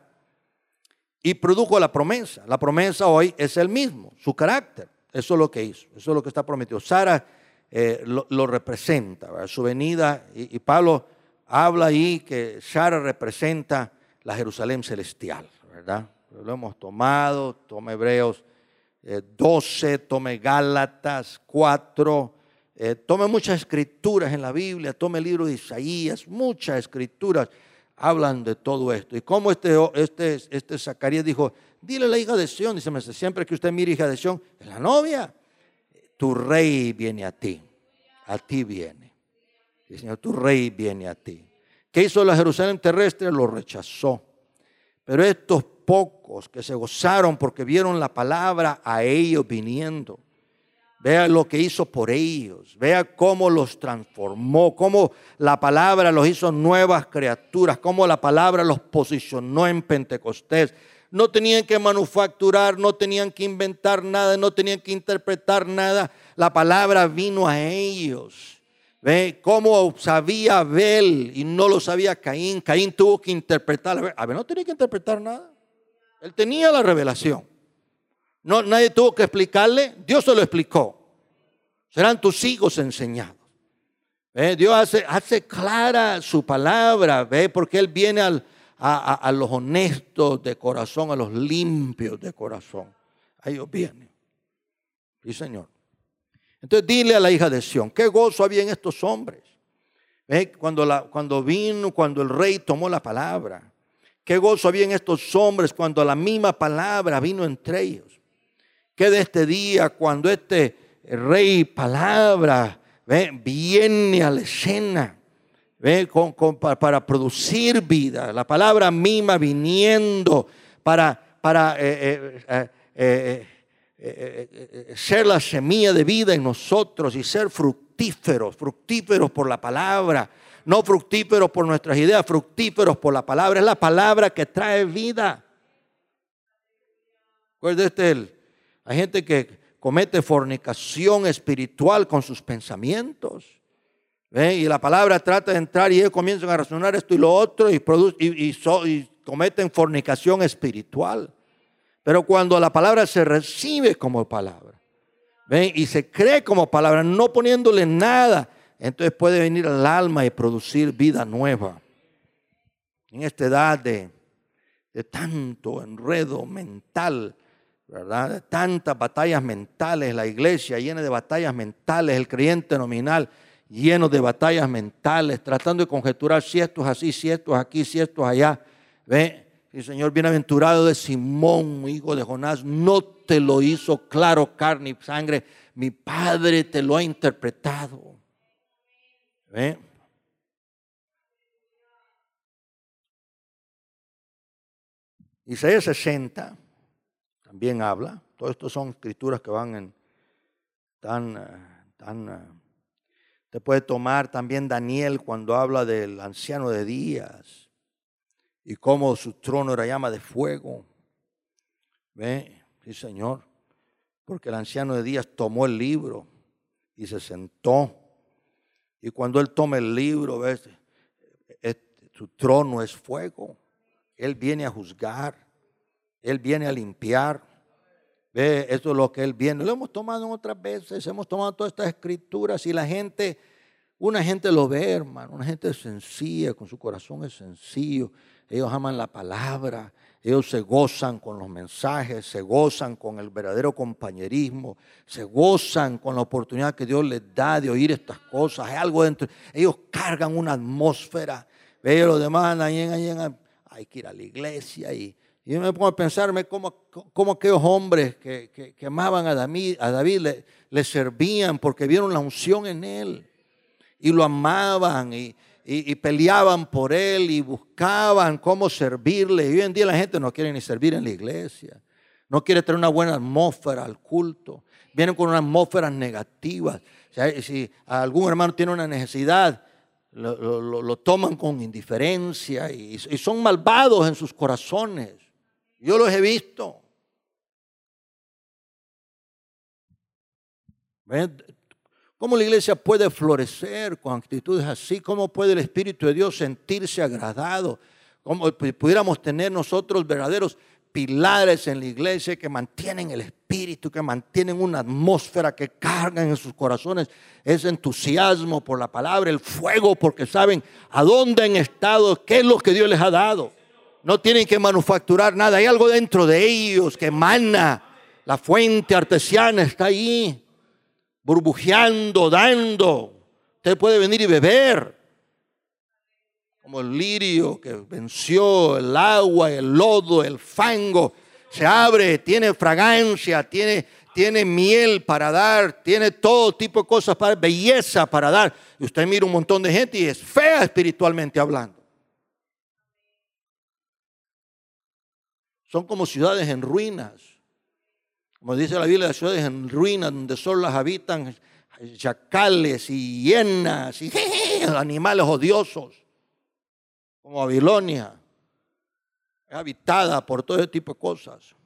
y produjo la promesa. La promesa hoy es el mismo, su carácter. Eso es lo que hizo, eso es lo que está prometido. Sara lo representa, ¿verdad? Su venida, y Pablo habla ahí que Sara representa la Jerusalén celestial, ¿verdad? Lo hemos tomado, tome Hebreos 12, tome Gálatas 4, tome muchas escrituras en la Biblia, tome el libro de Isaías, muchas escrituras hablan de todo esto. Y como este Zacarías dijo, dile a la hija de Sión, dice, siempre que usted mire hija de Sión, es la novia. Tu rey viene a ti viene. Sí, Señor, tu rey viene a ti. ¿Qué hizo la Jerusalén terrestre? Lo rechazó. Pero estos pocos que se gozaron porque vieron la palabra a ellos viniendo, vea lo que hizo por ellos, vea cómo los transformó, cómo la palabra los hizo nuevas criaturas, cómo la palabra los posicionó en Pentecostés. No tenían que manufacturar, no tenían que inventar nada, no tenían que interpretar nada. La palabra vino a ellos. ¿Ve cómo sabía Abel y no lo sabía Caín? Caín tuvo que interpretar. Abel no tenía que interpretar nada. Él tenía la revelación. No, nadie tuvo que explicarle. Dios se lo explicó. Serán tus hijos enseñados. Dios hace clara su palabra. Porque Él viene a los honestos de corazón, a los limpios de corazón. A ellos viene. Sí, Señor. Entonces dile a la hija de Sión, qué gozo había en estos hombres. Cuando el rey tomó la palabra. Qué gozo había en estos hombres cuando la misma palabra vino entre ellos. Que de este día cuando este rey palabra viene a la escena para producir vida, la palabra misma viniendo para ser la semilla de vida en nosotros y ser fructíferos por la palabra, no fructíferos por nuestras ideas, fructíferos por la palabra. Es la palabra que trae vida. Acuérdate, hay gente que comete fornicación espiritual con sus pensamientos. Y la palabra trata de entrar y ellos comienzan a razonar esto y lo otro y cometen fornicación espiritual. Pero cuando la palabra se recibe como palabra, y se cree como palabra, no poniéndole nada, entonces puede venir al alma y producir vida nueva. En esta edad de tanto enredo mental, ¿verdad? De tantas batallas mentales, la iglesia llena de batallas mentales, el creyente nominal lleno de batallas mentales, tratando de conjeturar si esto es así, si esto es aquí, si esto es allá. Sí, Señor, bienaventurado de Simón, hijo de Jonás, no te lo hizo claro carne y sangre, mi Padre te lo ha interpretado. ¿Ve? Isaías 60 también habla. Todo esto son escrituras que van en te puede tomar también Daniel cuando habla del anciano de días y cómo su trono era llama de fuego. ¿Ve? Sí, Señor. Porque el anciano de días tomó el libro y se sentó. Y cuando él toma el libro, ¿ves? Su trono es fuego. Él viene a juzgar. Él viene a limpiar. ¿Ve? Eso es lo que él viene. Lo hemos tomado otras veces. Hemos tomado todas estas escrituras y una gente lo ve, hermano. Una gente sencilla, con su corazón es sencillo. Ellos aman la palabra. Ellos se gozan con los mensajes, se gozan con el verdadero compañerismo, se gozan con la oportunidad que Dios les da de oír estas cosas. Hay algo dentro. Ellos cargan una atmósfera. Ve, los demás hay que ir a la iglesia. Y yo me pongo a pensarme cómo aquellos hombres que amaban a David le servían porque vieron la unción en él. Y lo amaban y peleaban por él y buscaban cómo servirle. Y hoy en día la gente no quiere ni servir en la iglesia. No quiere tener una buena atmósfera al culto. Vienen con unas atmósferas negativas. O sea, si algún hermano tiene una necesidad, lo toman con indiferencia y son malvados en sus corazones. Yo los he visto. ¿Ven? ¿Cómo la iglesia puede florecer con actitudes así? ¿Cómo puede el Espíritu de Dios sentirse agradado? ¿Cómo pudiéramos tener nosotros verdaderos pilares en la iglesia que mantienen el Espíritu, que mantienen una atmósfera, que cargan en sus corazones ese entusiasmo por la palabra, el fuego, porque saben a dónde han estado, qué es lo que Dios les ha dado? No tienen que manufacturar nada, hay algo dentro de ellos que emana. La fuente artesiana está ahí, burbujeando, dando. Usted puede venir y beber. Como el lirio que venció el agua, el lodo, el fango. Se abre, tiene fragancia, tiene miel para dar, tiene todo tipo de cosas para belleza para dar. Y usted mira un montón de gente y es fea espiritualmente hablando. Son como ciudades en ruinas. Como dice la Biblia, las ciudades en ruinas donde solo las habitan chacales y hienas y animales odiosos. Como Babilonia. Es habitada por todo ese tipo de cosas.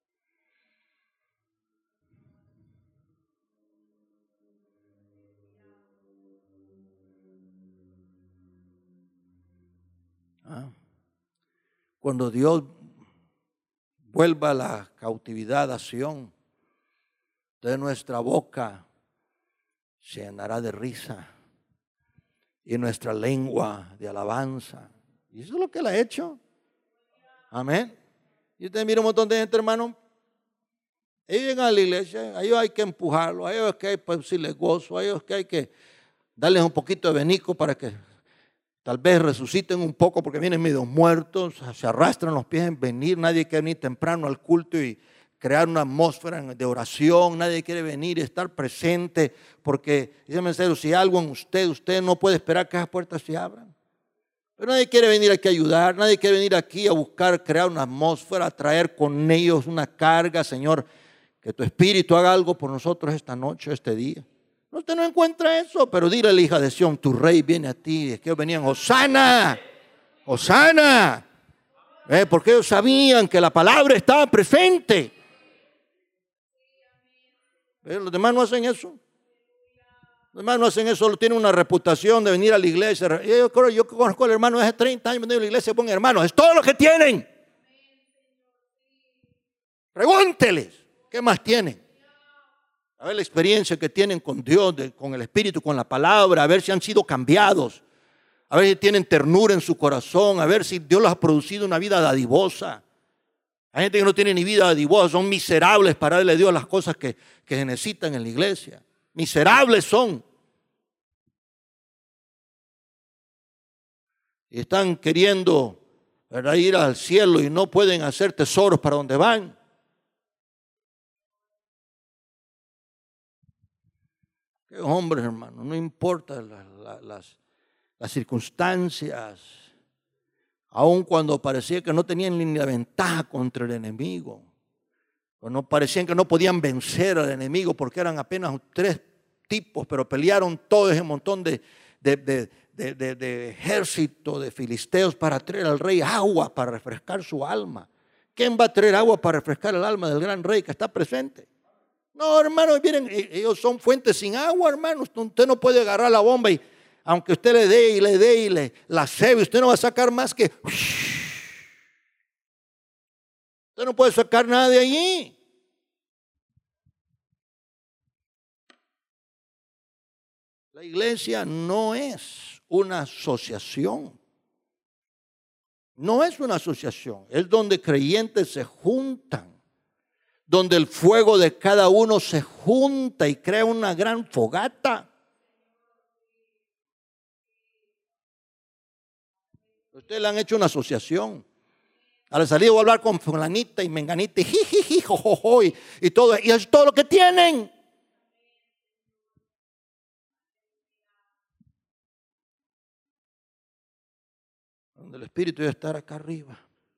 Cuando Dios vuelva la cautividad a Sión, de nuestra boca se llenará de risa y nuestra lengua de alabanza. Y eso es lo que Él ha hecho. Amén. Y usted mira un montón de gente, hermano. Ellos llegan a la iglesia, a ellos hay que empujarlos, a ellos que hay que decirles gozo, a ellos que hay que darles un poquito de venico para que tal vez resuciten un poco porque vienen medio muertos, se arrastran los pies en venir. Nadie quiere venir temprano al culto y crear una atmósfera de oración. Nadie quiere venir y estar presente porque, dígame en serio, si hay algo en usted no puede esperar que esas puertas se abran. Pero nadie quiere venir aquí a ayudar, nadie quiere venir aquí a buscar crear una atmósfera, a traer con ellos una carga. Señor, que tu Espíritu haga algo por nosotros esta noche, este día. Usted no encuentra eso, pero dile a la hija de Sión, tu rey viene a ti. Es que ellos venían, Hosana, Hosana. Porque ellos sabían que la palabra estaba presente. Los demás no hacen eso. Los demás no hacen eso, solo tienen una reputación de venir a la iglesia. Yo conozco al hermano de hace 30 años venido a la iglesia, pongan hermanos, es todo lo que tienen. Pregúnteles, ¿qué más tienen? A ver la experiencia que tienen con Dios, con el Espíritu, con la palabra, a ver si han sido cambiados, a ver si tienen ternura en su corazón, a ver si Dios les ha producido una vida dadivosa. Hay gente que no tiene ni vida dadivosa, son miserables para darle a Dios las cosas que se necesitan en la iglesia. Miserables son. Y están queriendo ¿verdad? Ir al cielo y no pueden hacer tesoros para donde van. Qué hombres, hermano, no importa las circunstancias, aun cuando parecía que no tenían ni la ventaja contra el enemigo, o no parecían que no podían vencer al enemigo porque eran apenas 3 tipos, pero pelearon todo ese montón de ejército de filisteos para traer al rey agua para refrescar su alma. ¿Quién va a traer agua para refrescar el alma del gran rey que está presente? No, hermano, miren, ellos son fuentes sin agua, hermano. Usted no puede agarrar la bomba y aunque usted le dé y la cebe, usted no va a sacar más que... Usted no puede sacar nada de allí. La iglesia no es una asociación. No es una asociación. Es donde creyentes se juntan. Donde el fuego de cada uno se junta y crea una gran fogata. Ustedes le han hecho una asociación. Al salir voy a hablar con fulanita y menganita y jijiji, jojojo y todo. Y es todo lo que tienen. Donde el espíritu debe estar acá arriba.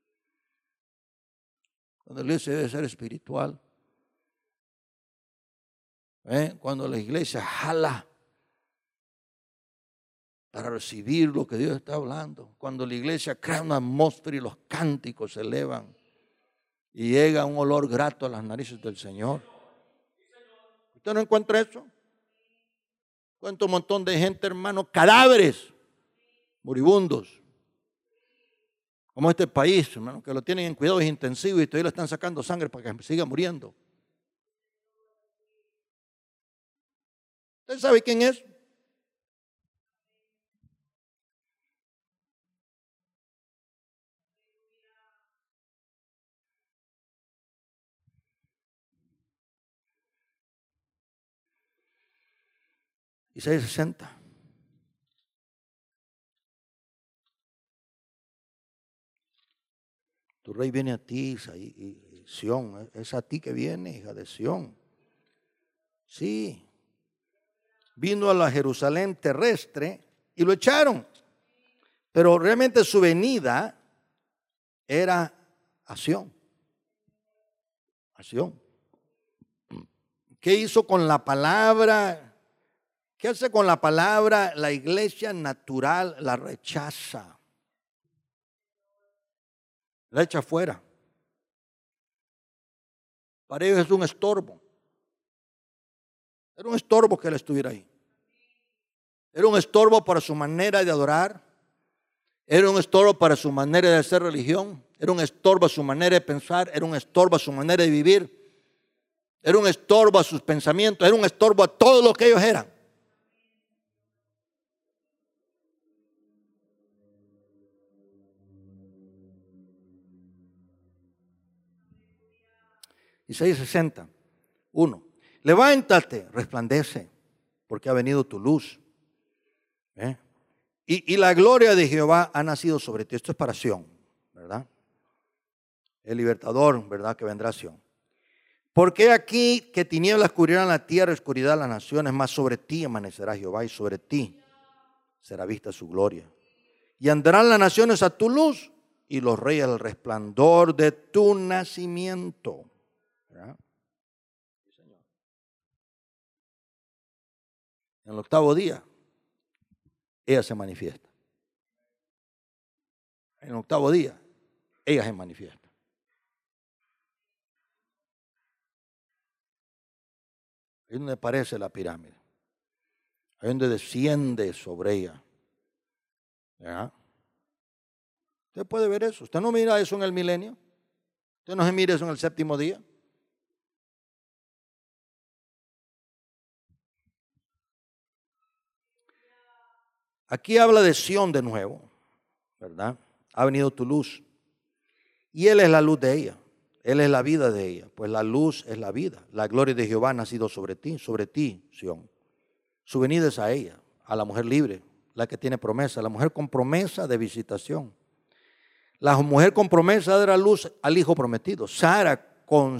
Cuando la iglesia debe ser espiritual. Cuando la iglesia jala para recibir lo que Dios está hablando. Cuando la iglesia crea una atmósfera y los cánticos se elevan. Y llega un olor grato a las narices del Señor. ¿Usted no encuentra eso? Encuentra un montón de gente, hermano, cadáveres, moribundos. Como este país, hermano, que lo tienen en cuidados intensivos y todavía le están sacando sangre para que siga muriendo. ¿Usted sabe quién es? Isaías 60. Tu rey viene a ti, Sión, es a ti que viene, hija de Sión. Sí. Vino a la Jerusalén terrestre y lo echaron. Pero realmente su venida era a Sión. A Sión. ¿Qué hizo con la palabra? ¿Qué hace con la palabra? La iglesia natural la rechaza. La echa fuera. Para ellos es un estorbo. Era un estorbo que él estuviera ahí. Era un estorbo para su manera de adorar. Era un estorbo para su manera de hacer religión. Era un estorbo a su manera de pensar. Era un estorbo a su manera de vivir. Era un estorbo a sus pensamientos. Era un estorbo a todo lo que ellos eran. Isaías 60, 1. Levántate, resplandece, porque ha venido tu luz. Y la gloria de Jehová ha nacido sobre ti. Esto es para Sión, ¿verdad? El libertador, ¿verdad? Que vendrá a Sión. Porque aquí que tinieblas cubrirán la tierra, oscuridad las naciones, mas sobre ti amanecerá Jehová y sobre ti será vista su gloria. Y andarán las naciones a tu luz y los reyes al resplandor de tu nacimiento. ¿Verdad? Sí, Señor. En el 8º día, ella se manifiesta. En el 8º día, ella se manifiesta. Ahí donde aparece la pirámide. Ahí donde desciende sobre ella. ¿Verdad? Usted puede ver eso. Usted no mira eso en el milenio. Usted no se mira eso en el 7º día. Aquí habla de Sión de nuevo, ¿verdad? Ha venido tu luz. Y Él es la luz de ella. Él es la vida de ella. Pues la luz es la vida. La gloria de Jehová ha nacido sobre ti, Sión. Su venida es a ella, a la mujer libre, la que tiene promesa, la mujer con promesa de visitación. La mujer con promesa dará luz al hijo prometido. Sara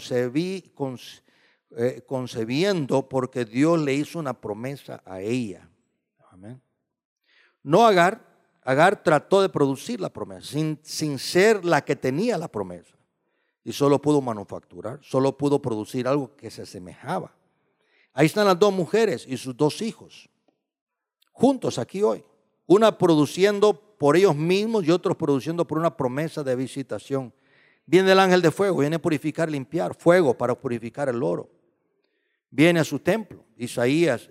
concebiendo porque Dios le hizo una promesa a ella. Amén. No Agar. Agar trató de producir la promesa sin ser la que tenía la promesa. Y solo pudo manufacturar, solo pudo producir algo que se asemejaba. Ahí están las dos mujeres y sus dos hijos, juntos aquí hoy. Una produciendo por ellos mismos y otros produciendo por una promesa de visitación. Viene el ángel de fuego, viene a purificar, limpiar, fuego para purificar el oro. Viene a su templo. Isaías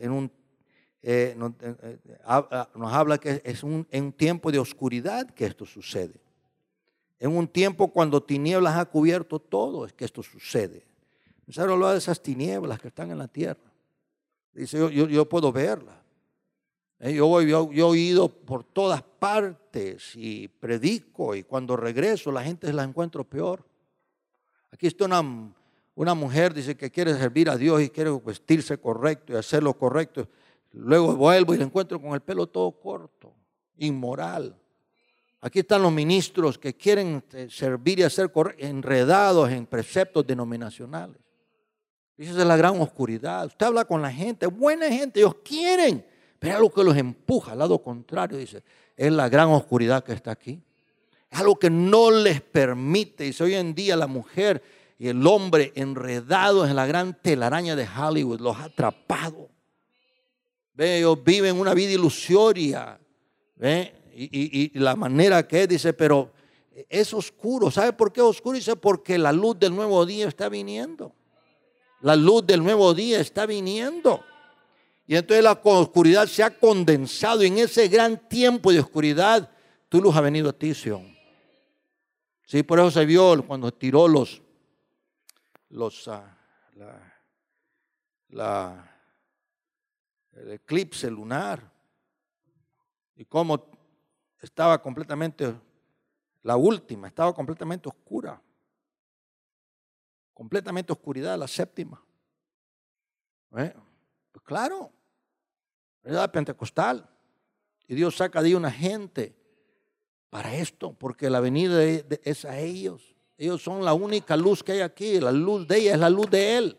nos habla que es en un tiempo de oscuridad que esto sucede. En un tiempo cuando tinieblas ha cubierto todo, es que esto sucede. Se habla de esas tinieblas que están en la tierra. Dice, yo puedo verlas. Yo he ido por todas partes y predico, y cuando regreso la gente la encuentro peor. Aquí está una mujer, dice que quiere servir a Dios y quiere vestirse correcto y hacer lo correcto. Luego vuelvo y la encuentro con el pelo todo corto, inmoral. Aquí están los ministros que quieren servir y hacer enredados en preceptos denominacionales. Esa es la gran oscuridad. Usted habla con la gente, buena gente, ellos quieren, pero es algo que los empuja al lado contrario, dice, es la gran oscuridad que está aquí. Es algo que no les permite. Dice, hoy en día la mujer y el hombre enredados en la gran telaraña de Hollywood los ha atrapado. ¿Ve? Ellos viven una vida ilusoria. ¿Ve? Y la manera que es, dice, pero es oscuro. ¿Sabe por qué es oscuro? Dice, porque la luz del nuevo día está viniendo. La luz del nuevo día está viniendo. Y entonces la oscuridad se ha condensado. Y en ese gran tiempo de oscuridad, tu luz ha venido a ti, Sion. Sí, por eso se vio cuando tiró el eclipse lunar. Y cómo estaba completamente, la última, estaba completamente oscura. Completamente oscuridad, la séptima. Pues claro, edad pentecostal. Y Dios saca de ahí una gente para esto, porque la venida es a ellos. Ellos son la única luz que hay aquí. La luz de ella es la luz de Él.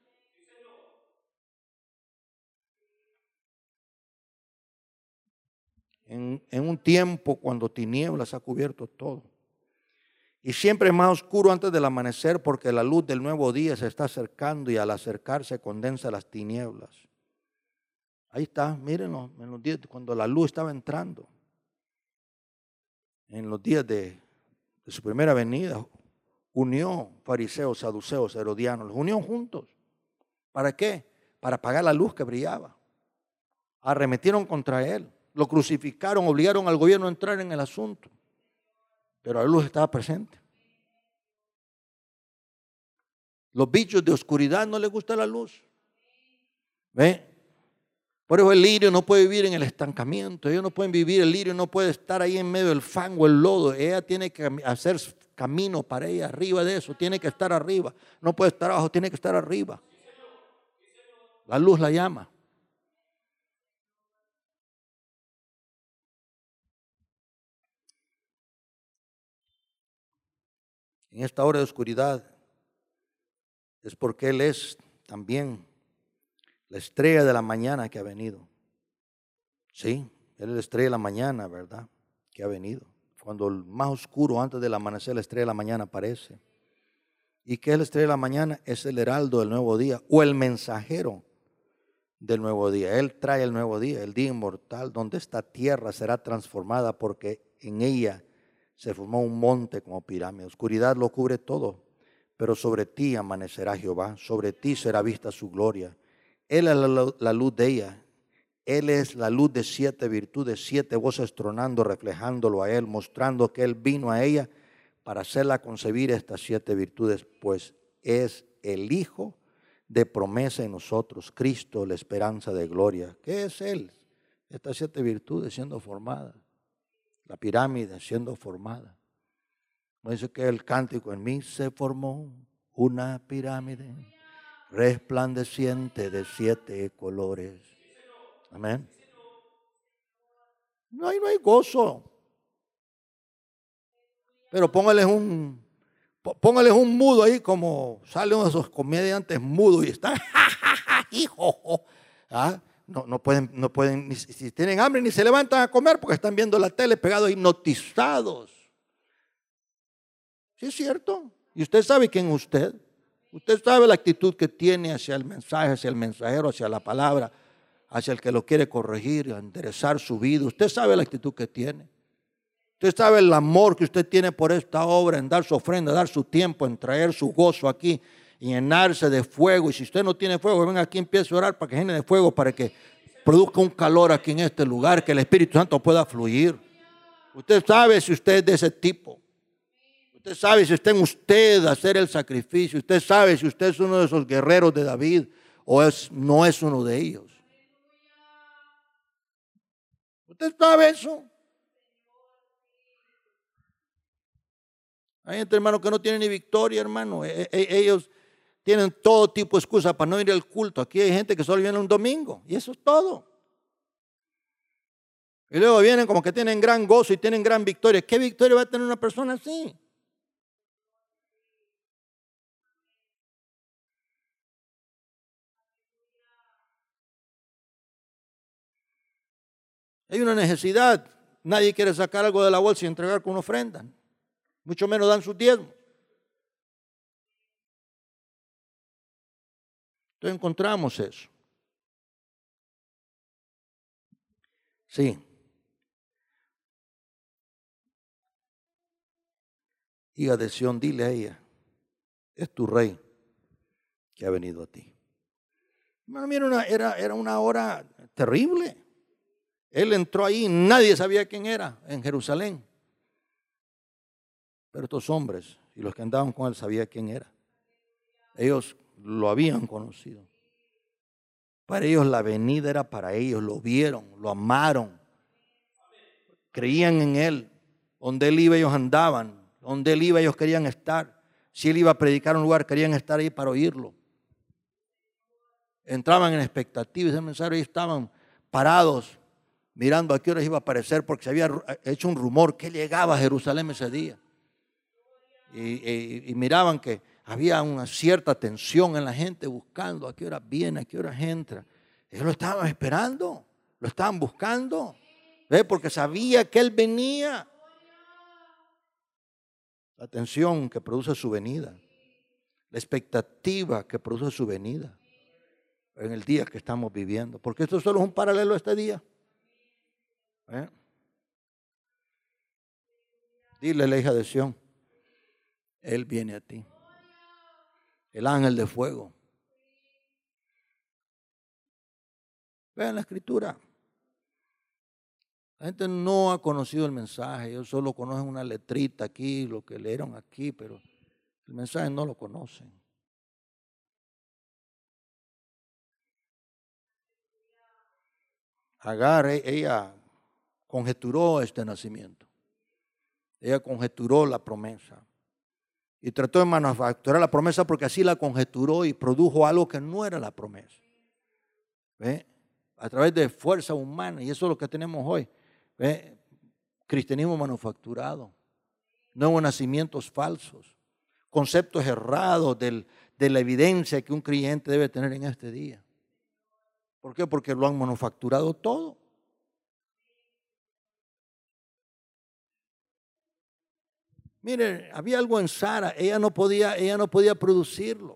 En un tiempo cuando tinieblas ha cubierto todo. Y siempre es más oscuro antes del amanecer, porque la luz del nuevo día se está acercando y al acercarse condensa las tinieblas. Ahí está, mírenlo, en los días cuando la luz estaba entrando. En los días de su primera venida, unió fariseos, saduceos, herodianos, los unió juntos. ¿Para qué? Para apagar la luz que brillaba. Arremetieron contra él, lo crucificaron, obligaron al gobierno a entrar en el asunto. Pero la luz estaba presente. Los bichos de oscuridad no les gusta la luz. ¿Ve? Por eso el lirio no puede vivir en el estancamiento. Ellos no pueden vivir, el lirio no puede estar ahí en medio del fango, el lodo. Ella tiene que hacer camino para ella, arriba de eso, tiene que estar arriba. No puede estar abajo, tiene que estar arriba. La luz la llama. En esta hora de oscuridad es porque Él es también la estrella de la mañana que ha venido. Sí, Él es la estrella de la mañana, ¿verdad? Que ha venido. Cuando el más oscuro antes del amanecer, la estrella de la mañana aparece. ¿Y qué es la estrella de la mañana? Es el heraldo del nuevo día o el mensajero del nuevo día. Él trae el nuevo día, el día inmortal, donde esta tierra será transformada porque en ella se formó un monte como pirámide. Oscuridad lo cubre todo, pero sobre ti amanecerá Jehová, sobre ti será vista su gloria. Él es la luz de ella. Él es la luz de 7 virtudes, 7 voces tronando, reflejándolo a Él, mostrando que Él vino a ella para hacerla concebir estas 7 virtudes, pues es el Hijo de promesa en nosotros, Cristo, la esperanza de gloria. ¿Qué es Él? Estas 7 virtudes siendo formadas, la pirámide siendo formada. Me dice que el cántico, en mí se formó una pirámide resplandeciente de 7 colores. Amén. No hay gozo. Pero póngales un mudo ahí, como sale uno de esos comediantes mudos y están, hijo. ¿Ah? No pueden, ni si tienen hambre ni se levantan a comer porque están viendo la tele pegados, hipnotizados. ¿Sí es cierto? Y usted sabe quién es usted. Usted sabe la actitud que tiene hacia el mensaje, hacia el mensajero, hacia la palabra, hacia el que lo quiere corregir, enderezar su vida. Usted sabe la actitud que tiene. Usted sabe el amor que usted tiene por esta obra, en dar su ofrenda, dar su tiempo, en traer su gozo aquí, y llenarse de fuego. Y si usted no tiene fuego, venga aquí y empiece a orar para que llene de fuego, para que produzca un calor aquí en este lugar, que el Espíritu Santo pueda fluir. Usted sabe si usted es de ese tipo. Usted sabe si está en usted hacer el sacrificio. Usted sabe si usted es uno de esos guerreros de David o no es uno de ellos. ¿Usted sabe eso? Hay gente, hermano, que no tiene ni victoria, hermano. Ellos tienen todo tipo de excusas para no ir al culto. Aquí hay gente que solo viene un domingo y eso es todo. Y luego vienen como que tienen gran gozo y tienen gran victoria. ¿Qué victoria va a tener una persona así? Hay una necesidad. Nadie quiere sacar algo de la bolsa y entregar con una ofrenda. Mucho menos dan sus diezmos. Entonces encontramos eso. Sí. Hija de Sión, dile a ella, es tu rey que ha venido a ti. Hermano, mira, era una hora terrible. Él entró ahí, nadie sabía quién era en Jerusalén. Pero estos hombres y los que andaban con él sabían quién era. Ellos lo habían conocido. Para ellos la venida era para ellos, lo vieron, lo amaron. Creían en él. Donde él iba ellos andaban. Donde él iba ellos querían estar. Si él iba a predicar en un lugar, querían estar ahí para oírlo. Entraban en expectativa. Ese mensaje, ahí estaban parados mirando a qué horas iba a aparecer, porque se había hecho un rumor que llegaba a Jerusalén ese día. Y miraban que había una cierta tensión en la gente buscando a qué hora viene, a qué hora entra. Ellos lo estaban esperando, lo estaban buscando, ¿ve? Porque sabía que él venía. La tensión que produce su venida, la expectativa que produce su venida en el día que estamos viviendo, porque esto solo es un paralelo a este día. Dile a la hija de Sión, él viene a ti. El ángel de fuego. Vean la escritura. La gente no ha conocido el mensaje. Ellos solo conocen una letrita aquí, lo que leyeron aquí, pero el mensaje no lo conocen. Agar, ella conjeturó este nacimiento. Ella conjeturó la promesa. Y trató de manufacturar la promesa porque así la conjeturó y produjo algo que no era la promesa. ¿Ve? A través de fuerza humana. Y eso es lo que tenemos hoy. ¿Ve? Cristianismo manufacturado. Nuevos nacimientos falsos. Conceptos errados de la evidencia que un creyente debe tener en este día. ¿Por qué? Porque lo han manufacturado todo. Mire, había algo en Sara, ella no podía producirlo.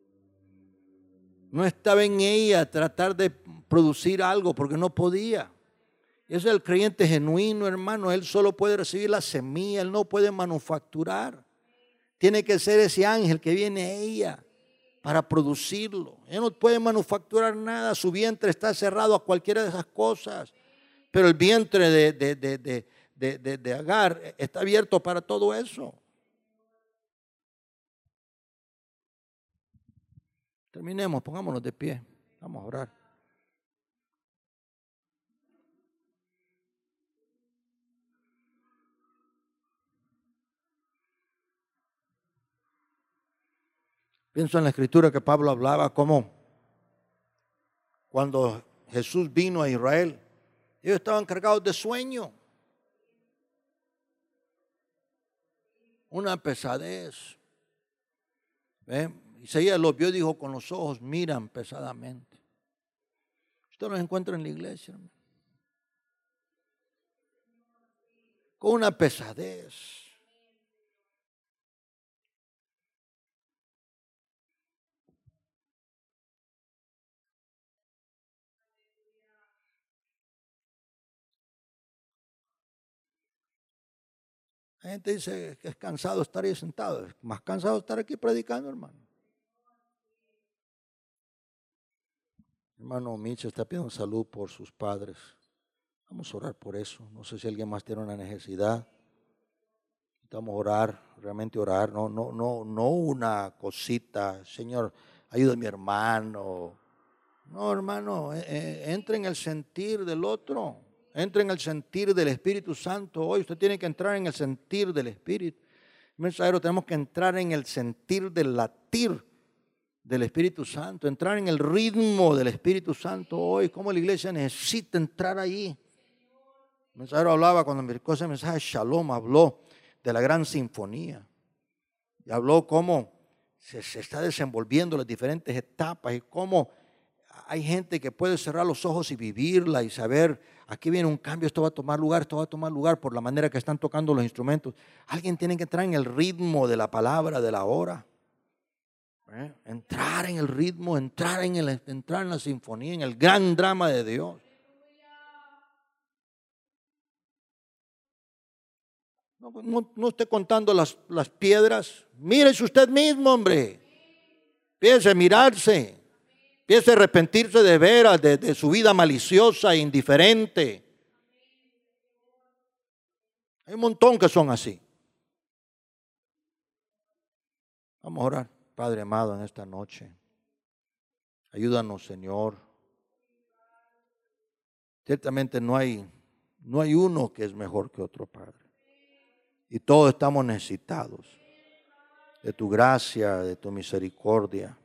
No estaba en ella tratar de producir algo porque no podía. Ese es el creyente genuino, hermano. Él solo puede recibir la semilla, él no puede manufacturar. Tiene que ser ese ángel que viene a ella para producirlo. Él no puede manufacturar nada, su vientre está cerrado a cualquiera de esas cosas. Pero el vientre de Agar está abierto para todo eso. Terminemos, pongámonos de pie. Vamos a orar. Pienso en la escritura que Pablo hablaba como cuando Jesús vino a Israel, ellos estaban cargados de sueño. una pesadez. ¿Ve? Isaías los vio y dijo, con los ojos miran pesadamente. Usted los encuentra en la iglesia, hermano, con una pesadez. La gente dice que es cansado estar ahí sentado. Es más cansado estar aquí predicando, hermano. Hermano Mitchell está pidiendo salud por sus padres. Vamos a orar por eso. No sé si alguien más tiene una necesidad. Necesitamos orar, realmente orar. No una cosita. Señor, ayuda a mi hermano. No, hermano, entre en el sentir del otro. Entre en el sentir del Espíritu Santo. Hoy usted tiene que entrar en el sentir del Espíritu. Mensajero, tenemos que entrar en el sentir del latir del Espíritu Santo, entrar en el ritmo del Espíritu Santo hoy. Como la iglesia necesita entrar allí. El mensajero hablaba, cuando me explicó ese mensaje, Shalom, habló de la gran sinfonía. Y habló cómo se está desenvolviendo las diferentes etapas y cómo hay gente que puede cerrar los ojos y vivirla y saber, aquí viene un cambio, esto va a tomar lugar por la manera que están tocando los instrumentos. Alguien tiene que entrar en el ritmo de la palabra, de la hora. Entrar en el ritmo, entrar en la sinfonía, en el gran drama de Dios. No esté contando las piedras. Mírese usted mismo, hombre. Empiece a mirarse. Empiece a arrepentirse de veras de su vida maliciosa e indiferente. Hay un montón que son así. Vamos a orar. Padre amado, en esta noche, ayúdanos, Señor. Ciertamente no hay uno que es mejor que otro, Padre. Y todos estamos necesitados de tu gracia, de tu misericordia.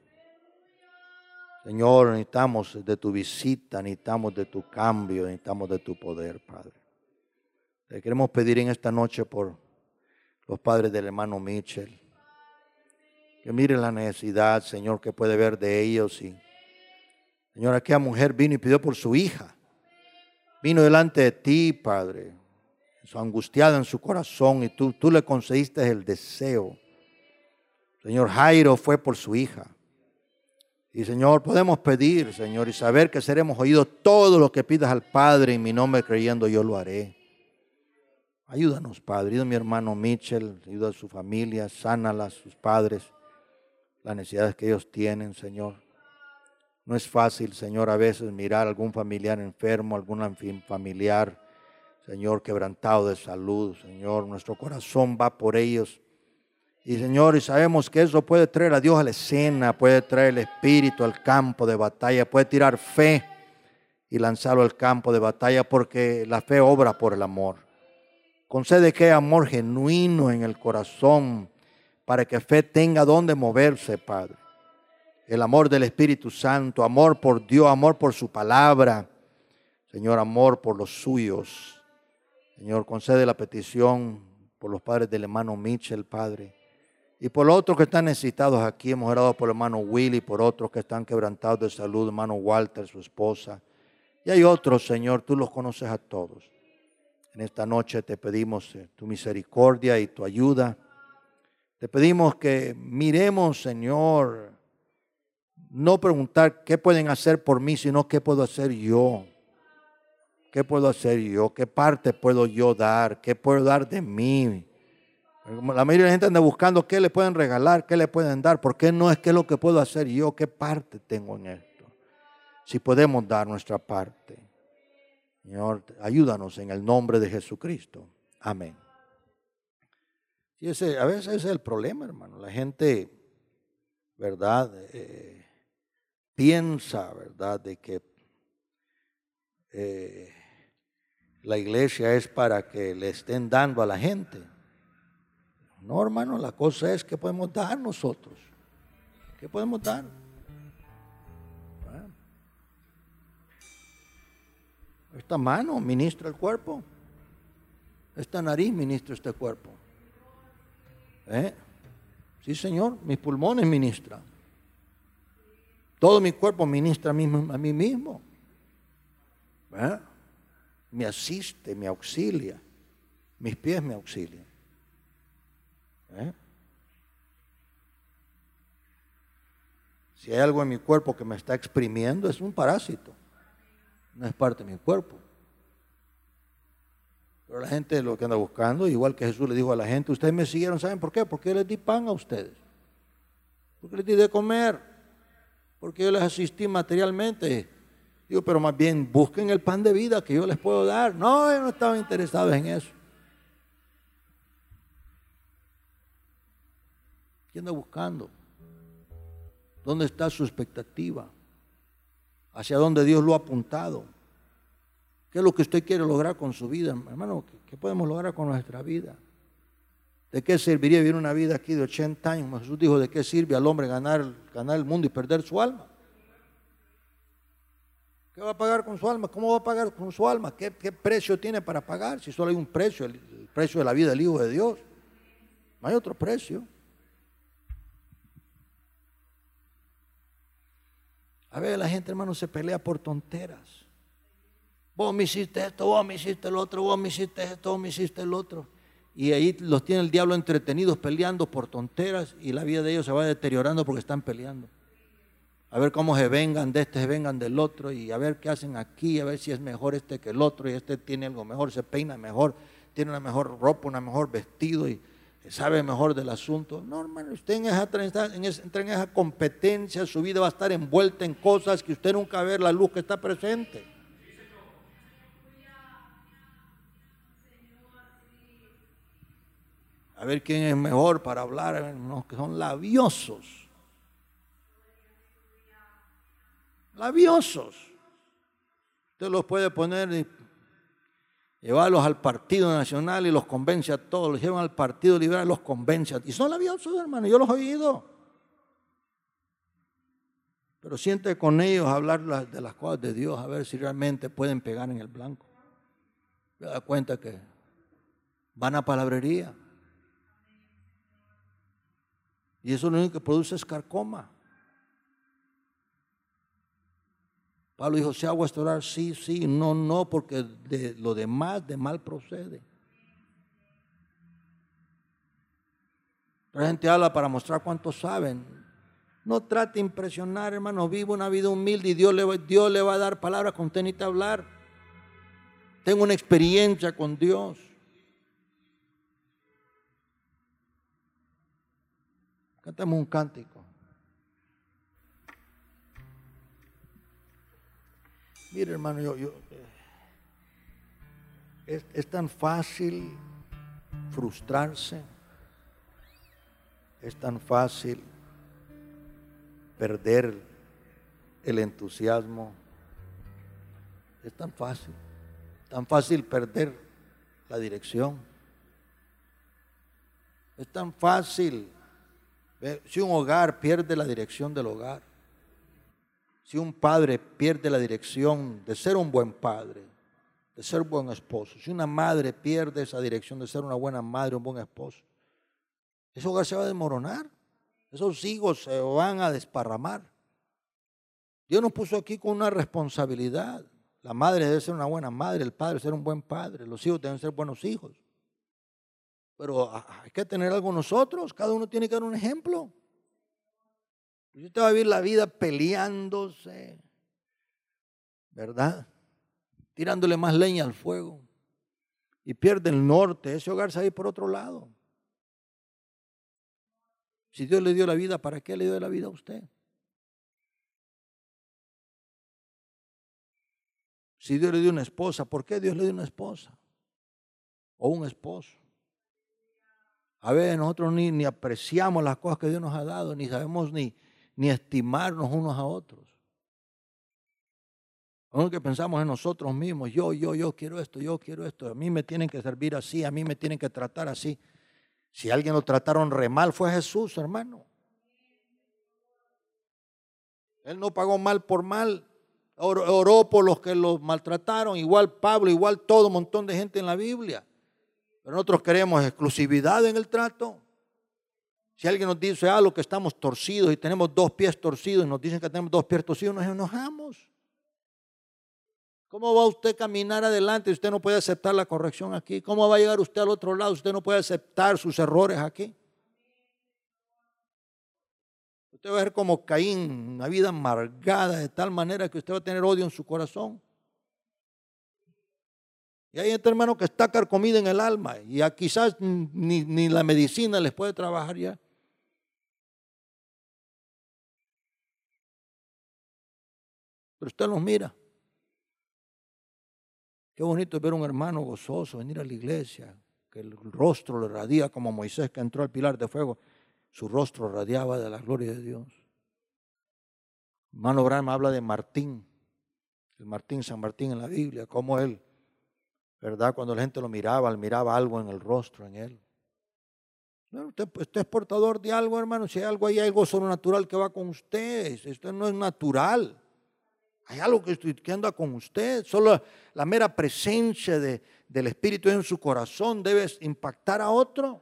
Señor, necesitamos de tu visita, necesitamos de tu cambio, necesitamos de tu poder, Padre. Le queremos pedir en esta noche por los padres del hermano Mitchell. Que mire la necesidad, Señor, que puede ver de ellos. Y, Señor, aquella mujer vino y pidió por su hija. Vino delante de ti, Padre, angustiada en su corazón, y tú le concediste el deseo. Señor, Jairo fue por su hija. Y, Señor, podemos pedir, Señor, y saber que seremos oídos todo lo que pidas al Padre en mi nombre, creyendo yo lo haré. Ayúdanos, Padre. Ayuda a mi hermano Mitchell, ayuda a su familia, sánalas, sus padres, las necesidades que ellos tienen, Señor. No es fácil, Señor, a veces mirar a algún familiar enfermo, algún familiar, Señor, quebrantado de salud. Señor, nuestro corazón va por ellos. Y, Señor, y sabemos que eso puede traer a Dios a la escena, puede traer el Espíritu al campo de batalla, puede tirar fe y lanzarlo al campo de batalla, porque la fe obra por el amor. Concede que haya amor genuino en el corazón, para que fe tenga donde moverse, Padre. El amor del Espíritu Santo, amor por Dios, amor por su palabra. Señor, amor por los suyos. Señor, concede la petición por los padres del hermano Mitchell, Padre. Y por los otros que están necesitados aquí. Hemos orado por el hermano Willy, por otros que están quebrantados de salud, hermano Walter, su esposa. Y hay otros, Señor, tú los conoces a todos. En esta noche te pedimos tu misericordia y tu ayuda. Te pedimos que miremos, Señor, no preguntar qué pueden hacer por mí, sino qué puedo hacer yo. ¿Qué puedo hacer yo? ¿Qué parte puedo yo dar? ¿Qué puedo dar de mí? La mayoría de la gente anda buscando qué le pueden regalar, qué le pueden dar. ¿Por qué no es qué es lo que puedo hacer yo? ¿Qué parte tengo en esto? Si podemos dar nuestra parte. Señor, ayúdanos en el nombre de Jesucristo. Amén. Y a veces ese es el problema, hermano. La gente, ¿verdad? Piensa, ¿verdad? De que la iglesia es para que le estén dando a la gente. No, hermano, la cosa es que podemos dar nosotros. ¿Qué podemos dar? Esta mano ministra el cuerpo. Esta nariz ministra este cuerpo. Sí, Señor, mis pulmones ministran. Todo mi cuerpo ministra a mí mismo. Me asiste, me auxilia. Mis pies me auxilian. Si hay algo en mi cuerpo que me está exprimiendo, es un parásito. No es parte de mi cuerpo. Pero la gente lo que anda buscando, igual que Jesús le dijo a la gente, ustedes me siguieron, ¿saben por qué? Porque yo les di pan a ustedes. Porque les di de comer. Porque yo les asistí materialmente. Digo, pero más bien busquen el pan de vida que yo les puedo dar. No, ellos no estaban interesados en eso. ¿Qué anda buscando? ¿Dónde está su expectativa? ¿Hacia dónde Dios lo ha apuntado? ¿Qué es lo que usted quiere lograr con su vida? Hermano, ¿qué podemos lograr con nuestra vida? ¿De qué serviría vivir una vida aquí de 80 años? Jesús dijo, ¿de qué sirve al hombre ganar el mundo y perder su alma? ¿Qué va a pagar con su alma? ¿Cómo va a pagar con su alma? ¿Qué precio tiene para pagar? Si solo hay un precio, el precio de la vida del Hijo de Dios. No hay otro precio. A veces la gente, hermano, se pelea por tonteras. Vos me hiciste esto, vos me hiciste el otro, vos me hiciste esto, vos me hiciste el otro. Y ahí los tiene el diablo entretenidos peleando por tonteras y la vida de ellos se va deteriorando porque están peleando. A ver cómo se vengan de este, se vengan del otro y a ver qué hacen aquí, a ver si es mejor este que el otro y este tiene algo mejor, se peina mejor, tiene una mejor ropa, un mejor vestido y sabe mejor del asunto. No, hermano, usted entra en esa competencia, su vida va a estar envuelta en cosas que usted nunca ve la luz que está presente. A ver quién es mejor para hablar, unos que son labiosos. Labiosos. Usted los puede poner y llevarlos al Partido Nacional y los convence a todos, los llevan al Partido Liberal y los convence a todos. Y son labiosos, hermano, yo los he oído. Pero siente con ellos a hablar de las cosas de Dios, a ver si realmente pueden pegar en el blanco. Se da cuenta que van a palabrería. Y eso lo único que produce es carcoma. Pablo dijo, sea vuestro orar, sí, sí, no, no, porque de lo demás de mal procede. La gente habla para mostrar cuánto saben. No trate de impresionar, hermano, vive una vida humilde y Dios le va a dar palabras con usted necesita hablar. Tengo una experiencia con Dios. Cantemos un cántico. Mire, hermano, es tan fácil frustrarse, es tan fácil perder el entusiasmo, es tan fácil perder la dirección, es tan fácil, si un hogar pierde la dirección del hogar, si un padre pierde la dirección de ser un buen padre, de ser un buen esposo, si una madre pierde esa dirección de ser una buena madre, un buen esposo, ese hogar se va a desmoronar, esos hijos se van a desparramar. Dios nos puso aquí con una responsabilidad. La madre debe ser una buena madre, el padre debe ser un buen padre, los hijos deben ser buenos hijos. Pero hay que tener algo nosotros, cada uno tiene que dar un ejemplo. Usted va a vivir la vida peleándose, ¿verdad? Tirándole más leña al fuego. Y pierde el norte, ese hogar se va a ir por otro lado. Si Dios le dio la vida, ¿para qué le dio la vida a usted? Si Dios le dio una esposa, ¿por qué Dios le dio una esposa? O un esposo. A veces nosotros ni apreciamos las cosas que Dios nos ha dado, ni sabemos ni estimarnos unos a otros. Lo único que pensamos en nosotros mismos, yo quiero esto, a mí me tienen que servir así, a mí me tienen que tratar así. Si alguien lo trataron re mal fue Jesús, hermano. Él no pagó mal por mal, oró por los que los maltrataron, igual Pablo, igual todo un montón de gente en la Biblia. Pero nosotros queremos exclusividad en el trato. Si alguien nos dice algo que estamos torcidos y tenemos 2 pies torcidos y nos dicen que tenemos 2 pies torcidos, nos enojamos. ¿Cómo va usted a caminar adelante si usted no puede aceptar la corrección aquí? ¿Cómo va a llegar usted al otro lado si usted no puede aceptar sus errores aquí? Usted va a ser como Caín, una vida amargada de tal manera que usted va a tener odio en su corazón. Y hay gente, hermano, que está carcomida en el alma y quizás ni la medicina les puede trabajar ya. Pero usted los mira. Qué bonito es ver a un hermano gozoso venir a la iglesia, que el rostro le radia como Moisés que entró al pilar de fuego. Su rostro radiaba de la gloria de Dios. Hermano Branham habla de Martín, el Martín, San Martín en la Biblia, como él, ¿verdad? Cuando la gente lo miraba, él miraba algo en el rostro, en él. Usted es portador de algo, hermano. Si hay algo ahí, algo sobrenatural que va con usted. Esto no es natural. Hay algo que anda con usted. Solo la mera presencia del Espíritu en su corazón debe impactar a otro.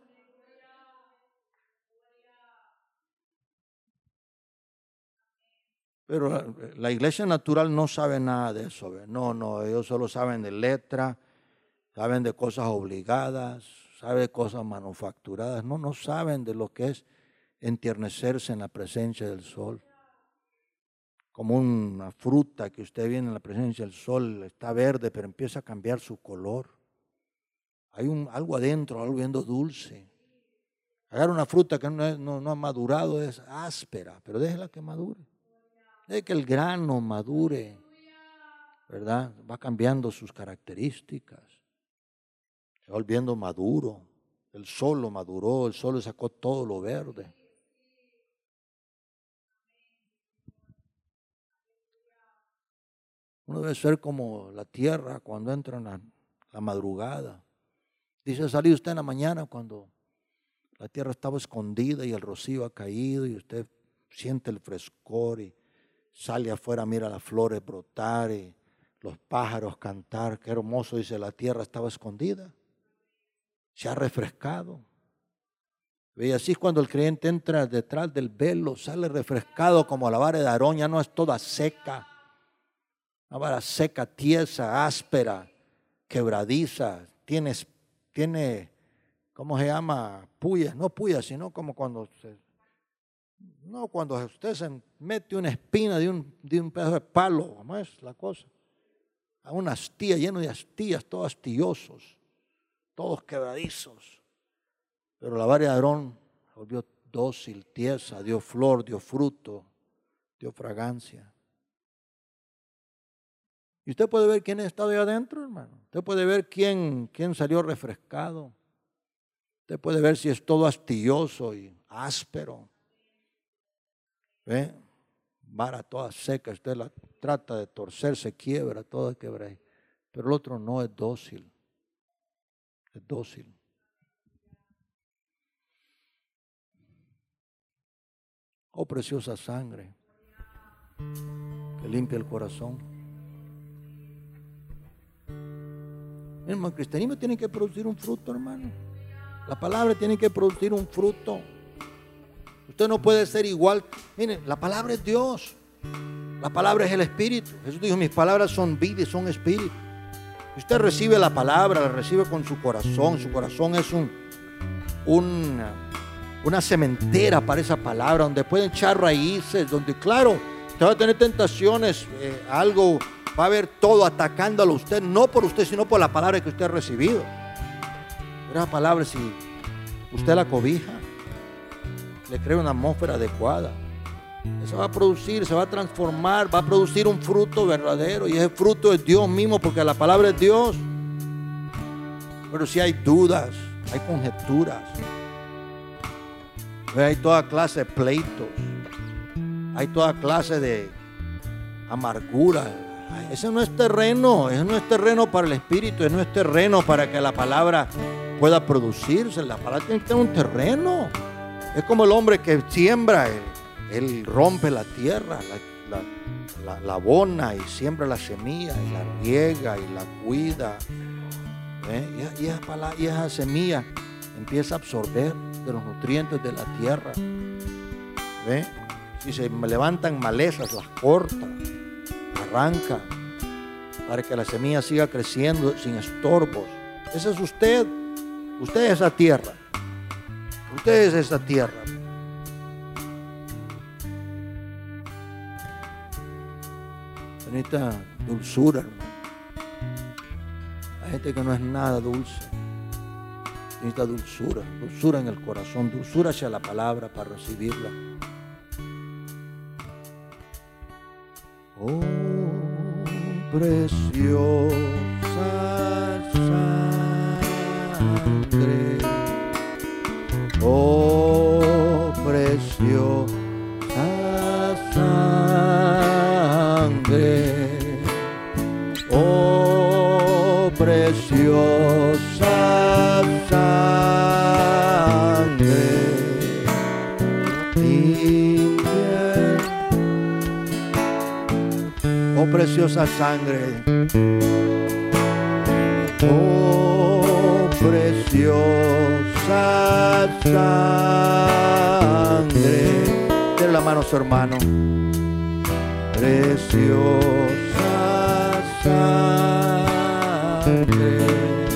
Pero la iglesia natural no sabe nada de eso. No, ellos solo saben de letra, saben de cosas obligadas, saben de cosas manufacturadas. No saben de lo que es entiernecerse en la presencia del sol. Como una fruta que usted viene en la presencia del sol, está verde, pero empieza a cambiar su color. Hay algo adentro, algo viendo dulce. Agarra una fruta que no ha madurado, es áspera, pero déjela que madure. Deje que el grano madure, ¿verdad? Va cambiando sus características. Se va volviendo maduro. El sol lo maduró, el sol le sacó todo lo verde. Uno debe ser como la tierra cuando entra en la madrugada. Dice, salí usted en la mañana cuando la tierra estaba escondida y el rocío ha caído y usted siente el frescor y sale afuera, mira las flores brotar y los pájaros cantar. Qué hermoso, dice, la tierra estaba escondida. Se ha refrescado. Y así es cuando el creyente entra detrás del velo, sale refrescado como la vara de Aarón, ya no es toda seca. Una vara seca, tiesa, áspera, quebradiza, tiene, ¿cómo se llama? Puyas, no puyas, sino como cuando usted se mete una espina de un pedazo de palo, ¿cómo es la cosa? A una astilla, lleno de astillas, todos astillosos, todos quebradizos. Pero la vara de Aarón volvió dócil, tiesa, dio flor, dio fruto, dio fragancia. Y usted puede ver quién está ahí adentro, hermano. Usted puede ver quién salió refrescado. Usted puede ver si es todo astilloso y áspero. ¿Ve? Vara toda seca, usted la trata de torcer, se quiebra, toda quebra. Pero el otro no, es dócil. Es dócil. Oh, preciosa sangre que limpia el corazón. Hermano, el cristianismo tiene que producir un fruto, hermano. La palabra tiene que producir un fruto. Usted no puede ser igual. Miren, la palabra es Dios. La palabra es el Espíritu. Jesús dijo, mis palabras son vida y son espíritu. Usted recibe la palabra, la recibe con su corazón. Su corazón es una cementera para esa palabra, donde pueden echar raíces, donde claro, usted va a tener tentaciones, algo, va a haber todo atacándolo a usted, no por usted, sino por la palabra que usted ha recibido. Pero esa palabra, si usted la cobija, le crea una atmósfera adecuada, eso va a producir, se va a transformar, va a producir un fruto verdadero, y ese fruto es Dios mismo, porque la palabra es Dios. Pero si hay dudas, hay conjeturas, hay toda clase de pleitos, hay toda clase de amargura. Ese no es terreno, eso no es terreno para el Espíritu, eso no es terreno para que la palabra pueda producirse. La palabra tiene que tener un terreno. Es como el hombre que siembra, él rompe la tierra, la abona y siembra la semilla y la riega y la cuida. Y esa semilla empieza a absorber de los nutrientes de la tierra. ¿Ve? Si se levantan malezas, las corta, arranca, para que la semilla siga creciendo sin estorbos. Ese es usted. Usted es esa tierra. Usted es esa tierra. Necesita dulzura, hermano. La gente que no es nada dulce necesita dulzura, dulzura en el corazón, dulzura hacia la palabra para recibirla. Oh, preciosa sangre, oh, preciosa sangre, oh, preciosa sangre, limpia, oh, preciosa sangre, oh, preciosa sangre. Den la mano a su hermano. Preciosa sangre.